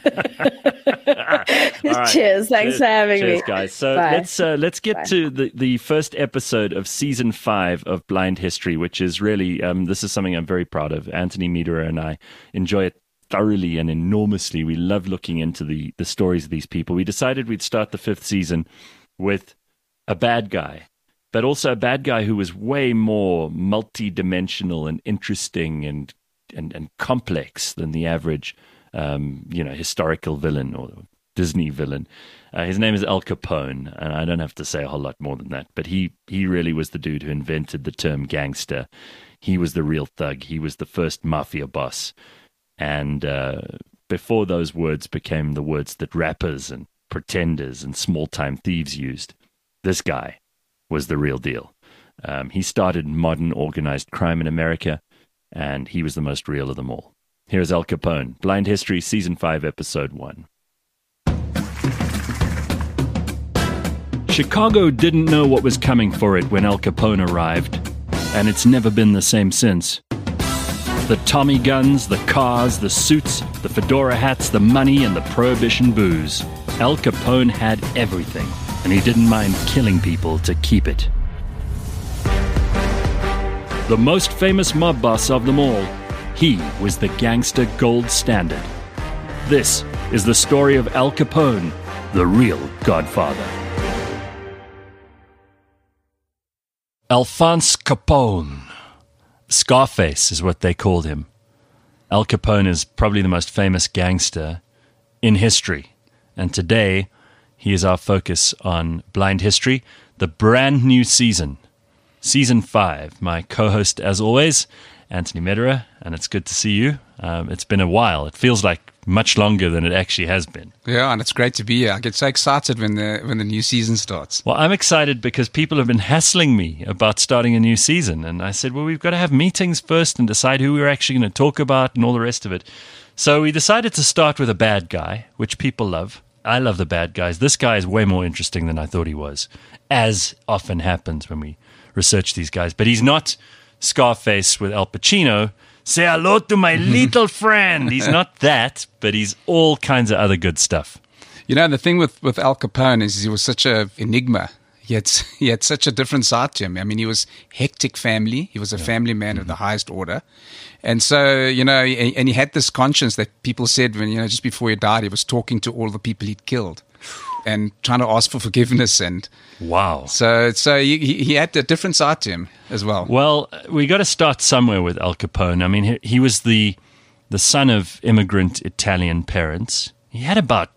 it. All right. Cheers. Thanks Cheers. for having Cheers, me. guys. So Bye. let's uh, let's get Bye. to the, the first episode of season five of Blind History, which is really um, this is something I'm very proud of. Anthony Medera and I enjoy it thoroughly and enormously. We love looking into the the stories of these people. We decided we'd start the fifth season with a bad guy, but also a bad guy who was way more multi-dimensional and interesting and and, and complex than the average, um, you know, historical villain or Disney villain. Uh, his name is Al Capone, and I don't have to say a whole lot more than that. But he he really was the dude who invented the term gangster. He was the real thug. He was the first mafia boss. And uh, before those words became the words that rappers and pretenders and small-time thieves used, this guy was the real deal. Um, he started modern organized crime in America, and he was the most real of them all. Here's Al Capone, Blind History, Season five, Episode one. Chicago didn't know what was coming for it when Al Capone arrived, and it's never been the same since. The Tommy guns, the cars, the suits, the fedora hats, the money, and the prohibition booze. Al Capone had everything, and he didn't mind killing people to keep it. The most famous mob boss of them all, he was the gangster gold standard. This is the story of Al Capone, the real Godfather. Alphonse Capone. Scarface is what they called him. Al Capone is probably the most famous gangster in history. And today, he is our focus on Blind History, the brand new season. Season five. My co-host, as always, Anthony Medera, and it's good to see you. Um, it's been a while. It feels like much longer than it actually has been. Yeah, and it's great to be here. I get so excited when the when the new season starts. Well, I'm excited because people have been hassling me about starting a new season. And I said, well, we've got to have meetings first and decide who we're actually going to talk about and all the rest of it. So we decided to start with a bad guy, which people love. I love the bad guys. This guy is way more interesting than I thought he was, as often happens when we research these guys. But he's not Scarface with Al Pacino. Say hello to my little friend. He's not that, but he's all kinds of other good stuff. You know, the thing with, with Al Capone is he was such an enigma. He had, he had such a different side to him. I mean, he was hectic family. He was a family man of the highest order. And so, you know, and he had this conscience that people said when, you know, just before he died, he was talking to all the people he'd killed and trying to ask for forgiveness. And Wow. so so he, he had a different side to him as well. Well, we got to start somewhere with Al Capone. I mean, he, he was the the son of immigrant Italian parents. He had about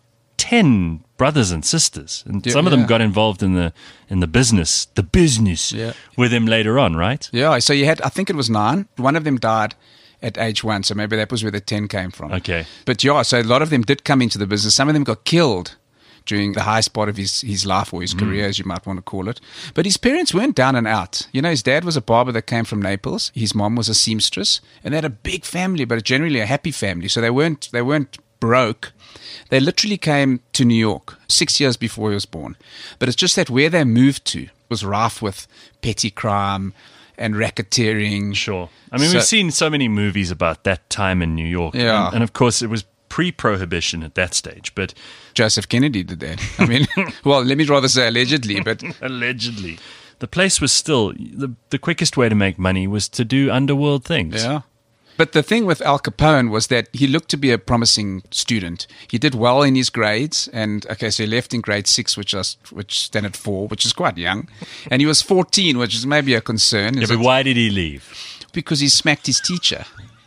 ten brothers and sisters, and Yeah, some of them yeah. got involved in the in the business, the business Yeah. with him later on, right? Yeah, so you had, I think it was nine. One of them died at age one, so maybe that was where the ten came from. Okay. But yeah, so a lot of them did come into the business. Some of them got killed during the highest part of his, his life or his Mm. career, as you might want to call it. But his parents weren't down and out. You know, his dad was a barber that came from Naples. His mom was a seamstress. And they had a big family, but generally a happy family. So they weren't they weren't broke. They literally came to New York six years before he was born. But it's just that where they moved to was rife with petty crime and racketeering. Sure. I mean, So- we've seen so many movies about that time in New York. Yeah. And, and of course, it was pre-prohibition at that stage, but Joseph Kennedy did that. I mean, well, let me rather say allegedly, but allegedly. the place was still the the quickest way to make money was to do underworld things. Yeah. But the thing with Al Capone was that he looked to be a promising student. He did well in his grades, and okay, so he left in grade six, which was which standard four, which is quite young, and he was fourteen, which is maybe a concern. Yeah, Is but it- why did he leave? Because he smacked his teacher.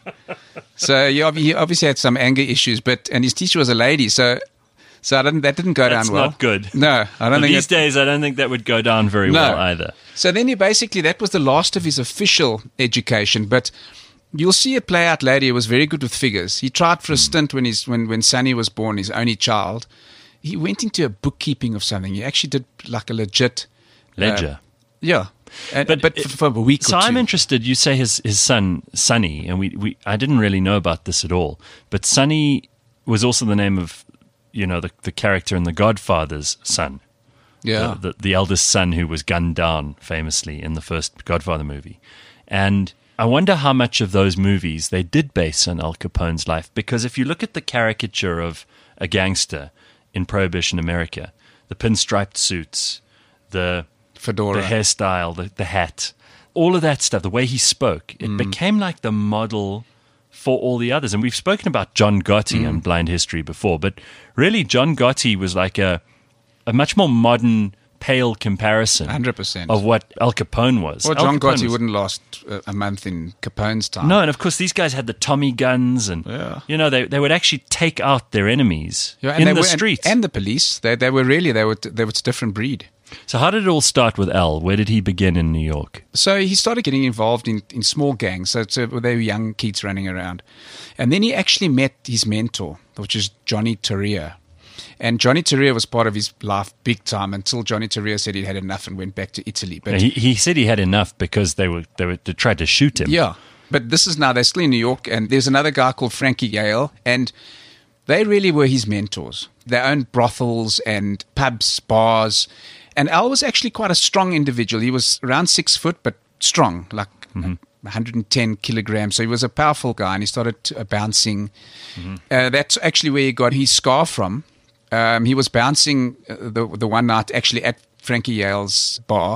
So he, ob- he obviously had some anger issues, but and his teacher was a lady, so so I didn't, that didn't go That's down well. not good. No, I don't But think these it- days, I don't think that would go down very No. well either. So then he basically, that was the last of his official education, but you'll see it play out later. He was very good with figures. He tried for a stint when he's when, when Sonny was born, his only child. He went into a bookkeeping of something. He actually did like a legit Ledger. yeah. And, But but, it- for, for a week So or two. I'm interested. You say his his son Sonny, and we, we I didn't really know about this at all. But Sonny was also the name of, you know, the the character in The Godfather's son, yeah. the, the the eldest son who was gunned down famously in the first Godfather movie. And I wonder how much of those movies they did base on Al Capone's life, because if you look at the caricature of a gangster in Prohibition America, the pinstriped suits, the Fedora. the hairstyle, the, the hat, all of that stuff, the way he spoke, it became like the model for all the others. And we've spoken about John Gotti on Blind History before, but really John Gotti was like a, a much more modern, pale comparison one hundred percent. of what Al Capone was. Well, Al John Capone Gotti was- wouldn't last a, a month in Capone's time. No, and of course these guys had the Tommy guns, and Yeah. you know they they would actually take out their enemies Yeah, and in they the were, and- streets. And, the police. They, they were really, they were, they were a different breed. So how did it all start with Al? Where did he begin in New York? So he started getting involved in, in small gangs. So, so they were young kids running around. And then he actually met his mentor, which is Johnny Torria. And Johnny Torria was part of his life big time until Johnny Torria said he'd had enough and went back to Italy. But He, he said he had enough because they were they were they tried to shoot him. yeah, but this is now, they're still in New York, and there's another guy called Frankie Yale, and they really were his mentors. They owned brothels and pubs, bars, and Al was actually quite a strong individual. He was around six foot, but strong, like one hundred ten kilograms. So he was a powerful guy, and he started uh, bouncing. Uh, that's actually where he got his scar from. Um, he was bouncing uh, the the one night actually at Frankie Yale's bar,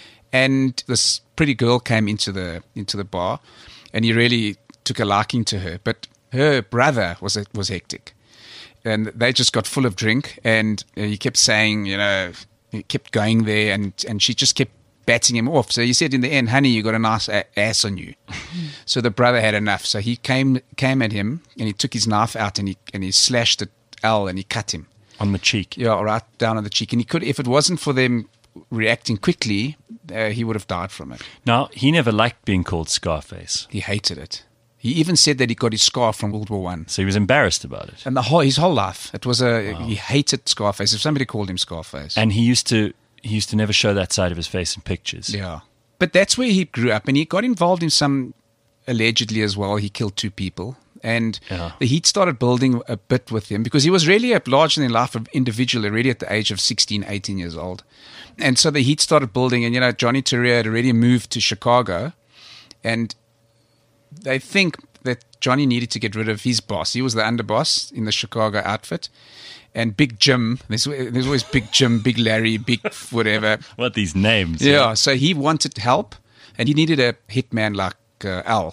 and this pretty girl came into the into the bar, and he really took a liking to her. But her brother was was hectic, and they just got full of drink, and uh, he kept saying, you know, he kept going there, and and she just kept batting him off. So he said in the end, honey, you got a nice a- ass on you. So the brother had enough. So he came came at him, and he took his knife out, and he and he slashed at Al, and he cut him. On the cheek. Yeah, right down on the cheek. And he could, if it wasn't for them reacting quickly, uh, he would have died from it. Now, he never liked being called Scarface, He hated it. He even said that he got his scar from World War One, so he was embarrassed about it. and the whole his whole life it was a he hated Scarface. If somebody called him Scarface, And he used to he used to never show that side of his face in pictures. yeah, but that's where he grew up, and he got involved in some allegedly as well. He killed two people. And Yeah. the heat started building a bit with him because he was really a larger than life individual already at the age of sixteen, eighteen years old. And so the heat started building, and, you know, Johnny Torria had already moved to Chicago, and they think that Johnny needed to get rid of his boss. He was the underboss in the Chicago outfit. And Big Jim, there's, there's always Big Jim, Big Larry, Big whatever. What these names? Yeah, so he wanted help, and he needed a hitman like uh, Al.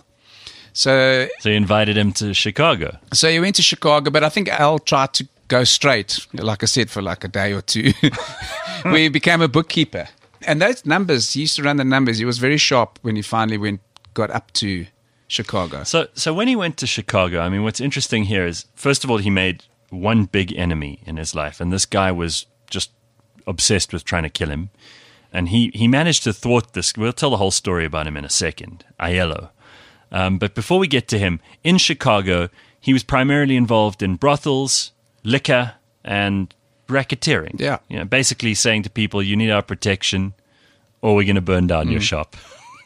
So So he invited him to Chicago. So he went to Chicago, but I think Al tried to go straight, like I said, for like a day or two, where he became a bookkeeper. And those numbers, he used to run the numbers. He was very sharp when he finally went, got up to Chicago. So so when he went to Chicago, I mean, what's interesting here is, first of all, he made one big enemy in his life, and this guy was just obsessed with trying to kill him. And he, he managed to thwart this. We'll tell the whole story about him in a second, Aiello. Um, but before we get to him, in Chicago, he was primarily involved in brothels, liquor, and racketeering. Yeah. You know, basically saying to people, you need our protection, or we're going to burn down your shop.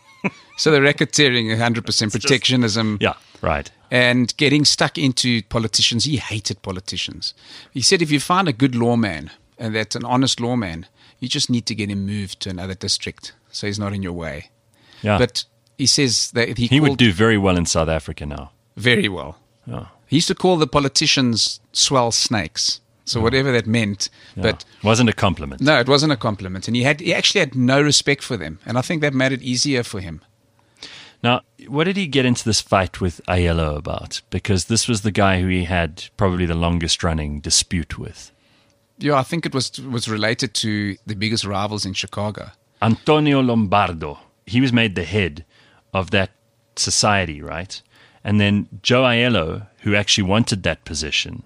So the racketeering, one hundred percent just- protectionism. Yeah, right. And getting stuck into politicians. He hated politicians. He said if you find a good lawman, and that's an honest lawman, you just need to get him moved to another district so he's not in your way. Yeah. But he says that he, he called would do very well in South Africa now. very well. Oh. He used to call the politicians swell snakes. So whatever that meant, Yeah. but Wasn't a compliment. no, it wasn't a compliment. And he had he actually had no respect for them. And I think that made it easier for him. Now, what did he get into this fight with Aiello about? Because this was the guy who he had probably the longest running dispute with. Yeah, I think it was was related to the biggest rivals in Chicago. Antonio Lombardo. He was made the head of that society, right? And then Joe Aiello, who actually wanted that position,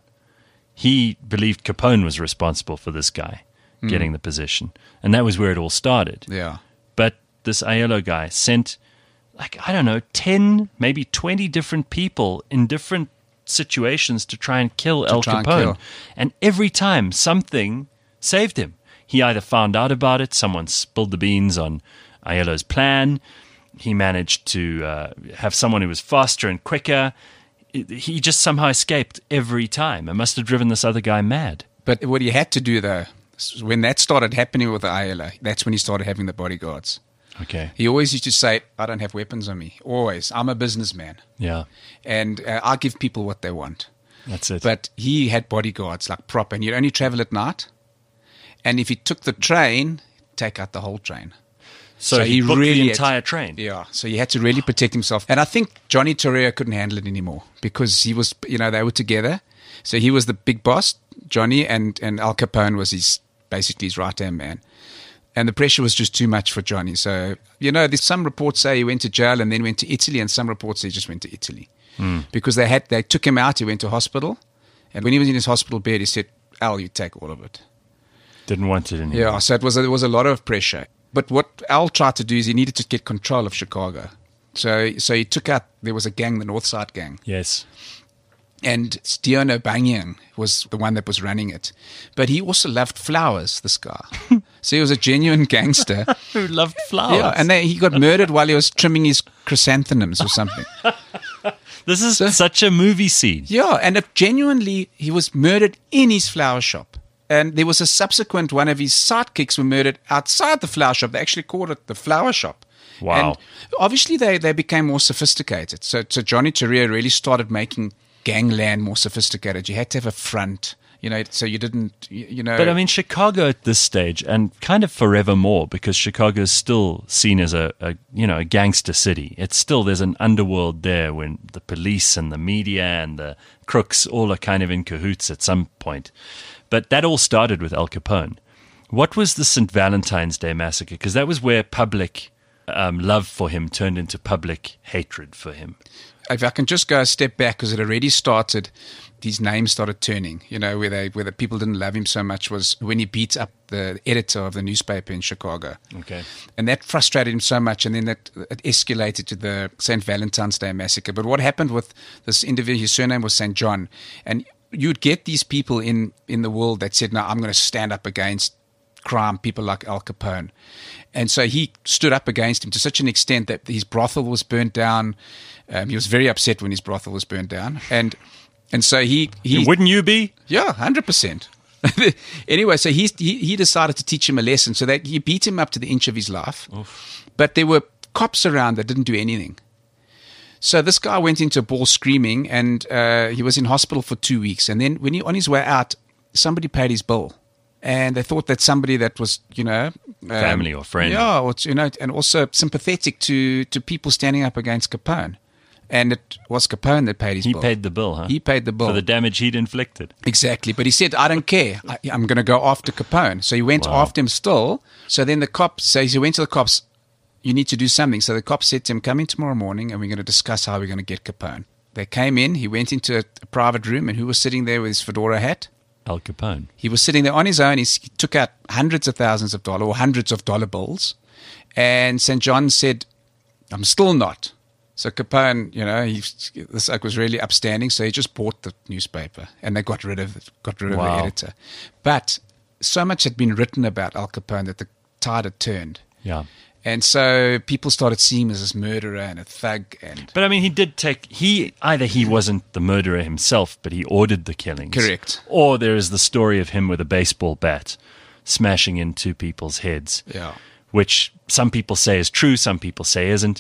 he believed Capone was responsible for this guy Mm. getting the position. And that was where it all started. Yeah. But this Aiello guy sent, like, I don't know, ten, maybe twenty different people in different situations to try and kill El try and Capone. kill. And every time something saved him. He either found out about it, someone spilled the beans on Aiello's plan, he managed to uh, have someone who was faster and quicker. It- he just somehow escaped every time. It must have driven this other guy mad. But what he had to do, though, s- when that started happening with the Aiello, that's when he started having the bodyguards. Okay. He always used to say, I don't have weapons on me. Always. I'm a businessman. Yeah, And uh, I give people what they want. that's it. But he had bodyguards, like proper. And you'd only travel at night. And if he took the train, take out the whole train. so, so he, he booked really the had- entire train. Yeah, so he had to really protect himself. And I think Johnny Torrio couldn't handle it anymore because he was, you know, they were together. So he was the big boss, Johnny, and, and Al Capone was his basically his right-hand man. And the pressure was just too much for Johnny. So, you know, there's some reports say he went to jail and then went to Italy, and some reports say he just went to Italy. Because they had they took him out, he went to hospital. And when he was in his hospital bed, he said, Al, you take all of it. Didn't want it anymore. Yeah, so it was a, there was a lot of pressure. But what Al tried to do is he needed to get control of Chicago. So so he took out, there was a gang, the North Side Gang. Yes. And Stiono Banyan was the one that was running it. But he also loved flowers, this guy. So he was a genuine gangster. Who loved flowers. Yeah, and then he got murdered while he was trimming his chrysanthemums or something. This is such a movie scene. Yeah, and it genuinely, he was murdered in his flower shop. And there was a subsequent one of his sidekicks were murdered outside the flower shop. They actually called it the flower shop. Wow. And obviously, they, they became more sophisticated. So, so Johnny Torrio really started making gangland more sophisticated. You had to have a front, you know, so you didn't, you, you know. But I mean, Chicago at this stage, and kind of forevermore, because Chicago is still seen as a, a, you know, a gangster city. It's still, there's an underworld there when the police and the media and the crooks all are kind of in cahoots at some point. But that all started with Al Capone. What was the Saint Valentine's Day massacre? Because that was where public um, love for him turned into public hatred for him. If I can just go a step back, because it already started, these names started turning, you know, where they where the people didn't love him so much was when he beat up the editor of the newspaper in Chicago. Okay. And that frustrated him so much, and then that it escalated to the Saint Valentine's Day massacre. But what happened with this individual, his surname was Saint John, and you'd get these people in, in the world that said, no, I'm going to stand up against crime, people like Al Capone. And so he stood up against him to such an extent that his brothel was burnt down. Um, he was very upset when his brothel was burnt down. And and so he... he Wouldn't you be? Yeah, one hundred percent. Anyway, so he, he he decided to teach him a lesson. So that he beat him up to the inch of his life. Oof. But there were cops around that didn't do anything. So this guy went into a ball screaming, and uh, he was in hospital for two weeks. And then when he on his way out, somebody paid his bill. And they thought that somebody that was, you know... Um, Family or friend. Yeah, or, you know, and also sympathetic to, to people standing up against Capone. And it was Capone that paid his He bill. paid the bill, huh? He paid the bill. For the damage he'd inflicted. Exactly. But he said, I don't care. I, I'm going to go after Capone. So he went Wow. after him still. So then the cops, so he went to the cops, you need to do something. So the cops said to him, come in tomorrow morning and we're going to discuss how we're going to get Capone. They came in. He went into a, a private room, and who was sitting there with his fedora hat? Al Capone. He was sitting there on his own. He took out hundreds of thousands of dollars or hundreds of dollar bills. And Saint John said, I'm still not. So Capone, you know, he, this like, was really upstanding. So he just bought the newspaper, and they got rid of it, got rid of Wow. the editor. But so much had been written about Al Capone that the tide had turned. Yeah. And so people started seeing him as this murderer and a thug. And But I mean, he did take, he, either he wasn't the murderer himself, but he ordered the killings. Correct. Or there is the story of him with a baseball bat smashing into people's heads. Yeah. Which some people say is true, some people say isn't.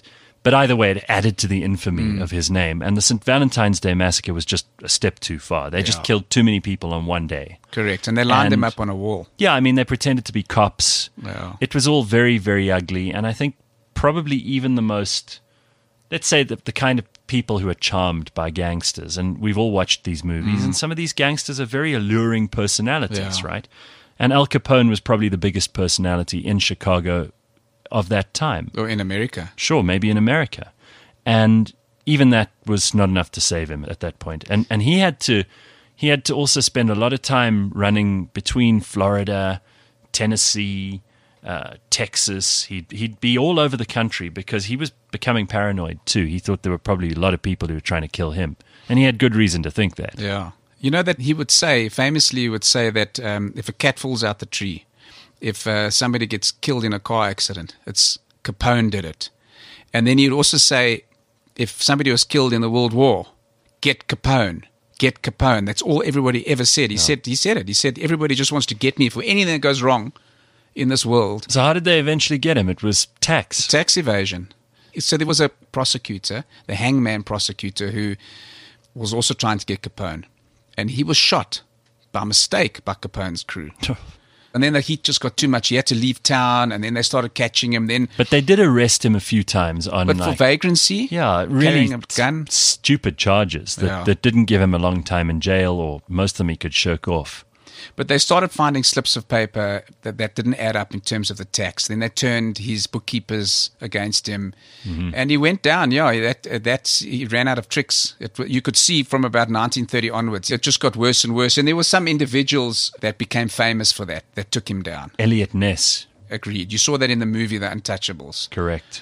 But either way, it added to the infamy mm. of his name. And the Saint Valentine's Day Massacre was just a step too far. They yeah. just killed too many people on one day. Correct. And they lined and, them up on a wall. Yeah, I mean, they pretended to be cops. Yeah. It was all very, very ugly. And I think probably even the most, let's say, the, the kind of people who are charmed by gangsters. And we've all watched these movies. Mm. And some of these gangsters are very alluring personalities, yeah. right? And Al Capone was probably the biggest personality in Chicago of that time. Or in America. Sure, maybe in America. And even that was not enough to save him at that point. And and he had to he had to also spend a lot of time running between Florida, Tennessee, uh, Texas. He'd, he'd be all over the country because he was becoming paranoid too. He thought there were probably a lot of people who were trying to kill him. And he had good reason to think that. Yeah. You know that he would say, famously he would say that um, if a cat falls out the tree, if uh, somebody gets killed in a car accident, it's Capone did it. And then he'd also say, if somebody was killed in the World War, get Capone, get Capone. That's all everybody ever said. He, yeah. said, he said it. He said, everybody just wants to get me for anything that goes wrong in this world. So how did they eventually get him? It was tax. Tax evasion. So there was a prosecutor, the hangman prosecutor, who was also trying to get Capone. And he was shot by mistake by Capone's crew. And then the heat just got too much. He had to leave town, and then they started catching him. Then, but they did arrest him a few times on, but like, for vagrancy, yeah, really carrying a gun, stupid charges that, yeah. that didn't give him a long time in jail, or most of them he could shirk off. But they started finding slips of paper that, that didn't add up in terms of the tax. Then they turned his bookkeepers against him, mm-hmm. and he went down. Yeah, that that's he ran out of tricks. It, you could see from about nineteen thirty onwards, it just got worse and worse. And there were some individuals that became famous for that, that took him down. Elliot Ness. Agreed. You saw that in the movie The Untouchables. Correct.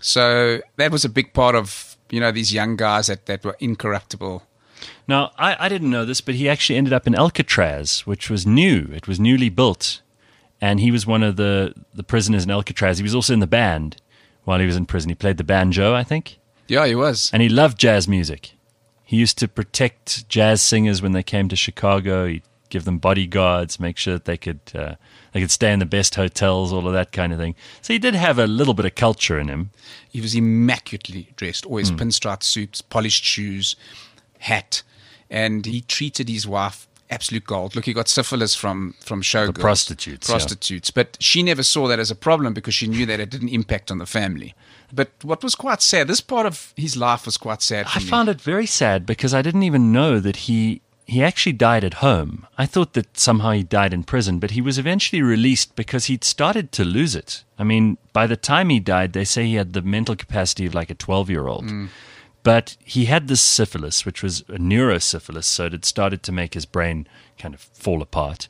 So that was a big part of, you know, these young guys that, that were incorruptible. Now, I, I didn't know this, but he actually ended up in Alcatraz, which was new. It was newly built. And he was one of the, the prisoners in Alcatraz. He was also in the band while he was in prison. He played the banjo, I think. Yeah, he was. And he loved jazz music. He used to protect jazz singers when they came to Chicago. He'd give them bodyguards, make sure that they could uh, they could stay in the best hotels, all of that kind of thing. So he did have a little bit of culture in him. He was immaculately dressed, always mm. pinstripe suits, polished shoes, hat. And he treated his wife absolute gold. Look, he got syphilis from, from showgirls. The prostitutes. Prostitutes. Yeah. But she never saw that as a problem because she knew that it didn't impact on the family. But what was quite sad, this part of his life was quite sad for I me. found it very sad because I didn't even know that he he actually died at home. I thought that somehow he died in prison, but he was eventually released because he'd started to lose it. I mean, by the time he died, they say he had the mental capacity of like a twelve-year-old. Mm. But he had this syphilis, which was a neurosyphilis, so it had started to make his brain kind of fall apart.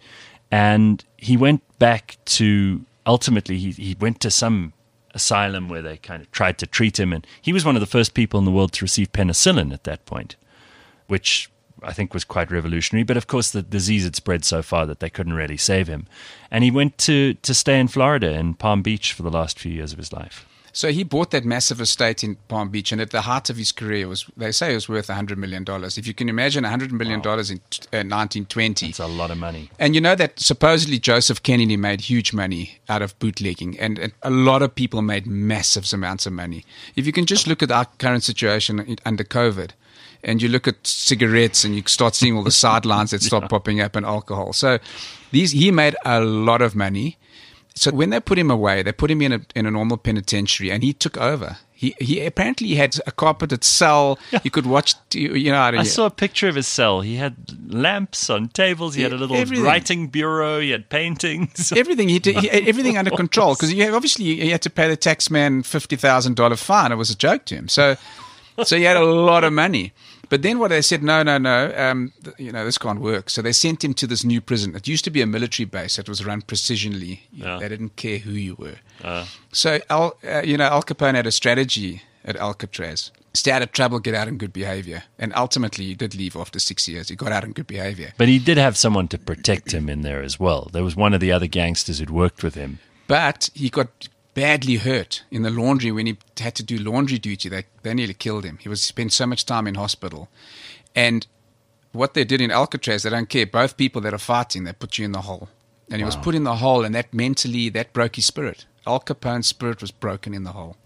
And he went back to, ultimately, he, he went to some asylum where they kind of tried to treat him. And he was one of the first people in the world to receive penicillin at that point, which I think was quite revolutionary. But of course, the disease had spread so far that they couldn't really save him. And he went to, to stay in Florida, in Palm Beach, for the last few years of his life. So he bought that massive estate in Palm Beach, and at the height of his career, was they say it was worth one hundred million dollars. If you can imagine one hundred million dollars wow. in uh, nineteen twenty. That's a lot of money. And you know that supposedly Joseph Kennedy made huge money out of bootlegging, and, and a lot of people made massive amounts of money. If you can just look at our current situation under COVID, and you look at cigarettes and you start seeing all the sidelines that start yeah. popping up and alcohol. So these he made a lot of money. So when they put him away, they put him in a in a normal penitentiary, and he took over. He he apparently had a carpeted cell. Yeah. You could watch, you know. I, I saw a picture of his cell. He had lamps on tables. He had a little everything. writing bureau. He had paintings. Everything. He, did, he had everything under control because you obviously he had to pay the taxman fifty thousand dollar fine. It was a joke to him. So so he had a lot of money. But then what they said, no, no, no, um, you know, this can't work. So they sent him to this new prison. It used to be a military base that was run precisionally. Yeah. They didn't care who you were. Uh. So, Al, uh, you know, Al Capone had a strategy at Alcatraz. Stay out of trouble, get out in good behavior. And ultimately, he did leave after six years. He got out in good behavior. But he did have someone to protect him in there as well. There was one of the other gangsters who'd worked with him. But he got badly hurt in the laundry when he had to do laundry duty. They they nearly killed him. He was spent so much time in hospital. And what they did in Alcatraz, they don't care. Both people that are fighting, they put you in the hole. And he wow. was put in the hole, and that mentally, that broke his spirit. Al Capone's spirit was broken in the hole.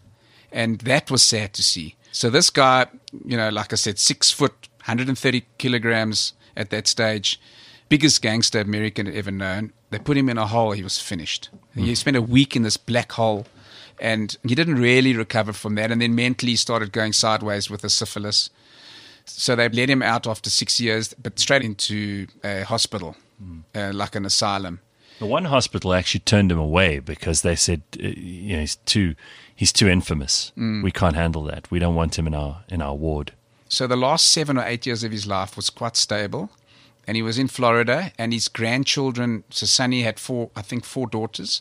And that was sad to see. So this guy, you know, like I said, six foot, one hundred thirty kilograms at that stage, biggest gangster American had ever known. They put him in a hole, he was finished. Mm. He spent a week in this black hole, and he didn't really recover from that. And then mentally he started going sideways with the syphilis. So they let him out after six years, but straight into a hospital, mm. uh, like an asylum. The one hospital actually turned him away because they said, uh, you know, he's too, he's too infamous. Mm. We can't handle that. We don't want him in our in our ward. So the last seven or eight years of his life was quite stable, and he was in Florida. And his grandchildren, so Sonny had four, I think, four daughters,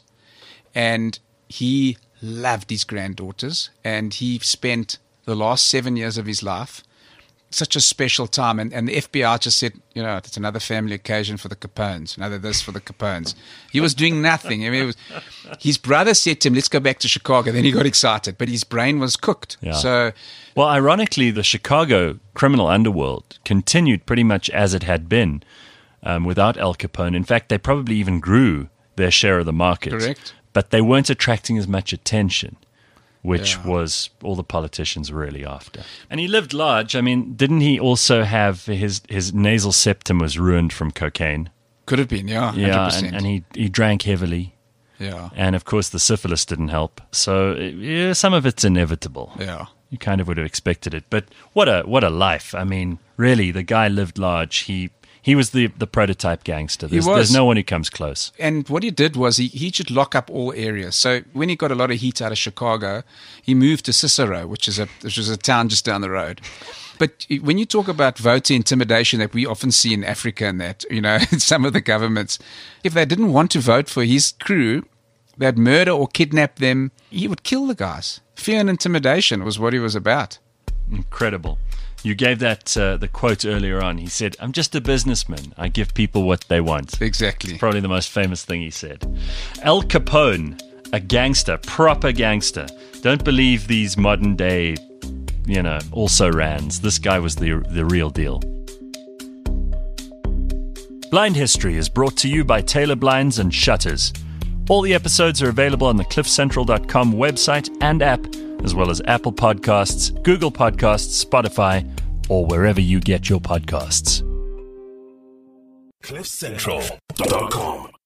and he loved his granddaughters. And he spent the last seven years of his life. Such a special time, and, and the F B I just said, you know, it's another family occasion for the Capones, another this for the Capones. He was doing nothing. I mean, it was, his brother said to him, let's go back to Chicago. Then he got excited, but his brain was cooked. Yeah. So, well, ironically, the Chicago criminal underworld continued pretty much as it had been um, without Al Capone. In fact, they probably even grew their share of the market. Correct. But they weren't attracting as much attention, which Yeah. was all the politicians were really after. And he lived large. I mean, didn't he also have his, his nasal septum was ruined from cocaine? could have been, yeah, one hundred Yeah, percent. and, and he, he drank heavily. yeah, And, of course, the syphilis didn't help. So yeah, some of it's inevitable. yeah. You kind of would have expected it. But what a what a life. I mean, really, the guy lived large. He he was the, the prototype gangster. There's, was. there's no one who comes close. And what he did was he, he should lock up all areas. So when he got a lot of heat out of Chicago, he moved to Cicero, which is a which is a town just down the road. But when you talk about voter intimidation that we often see in Africa and that, you know, some of the governments, if they didn't want to vote for his crew, they'd murder or kidnap them. He would kill the guys. Fear and intimidation was what he was about. Incredible. You gave that uh, the quote earlier on. He said, I'm just a businessman. I give people what they want. Exactly. Probably the most famous thing he said. Al Capone, a gangster, proper gangster. Don't believe these modern day, you know, also rans. This guy was the the real deal. Blind History is brought to you by Taylor Blinds and Shutters. All the episodes are available on the cliff central dot com website and app, as well as Apple Podcasts, Google Podcasts, Spotify, or wherever you get your podcasts. cliff central dot com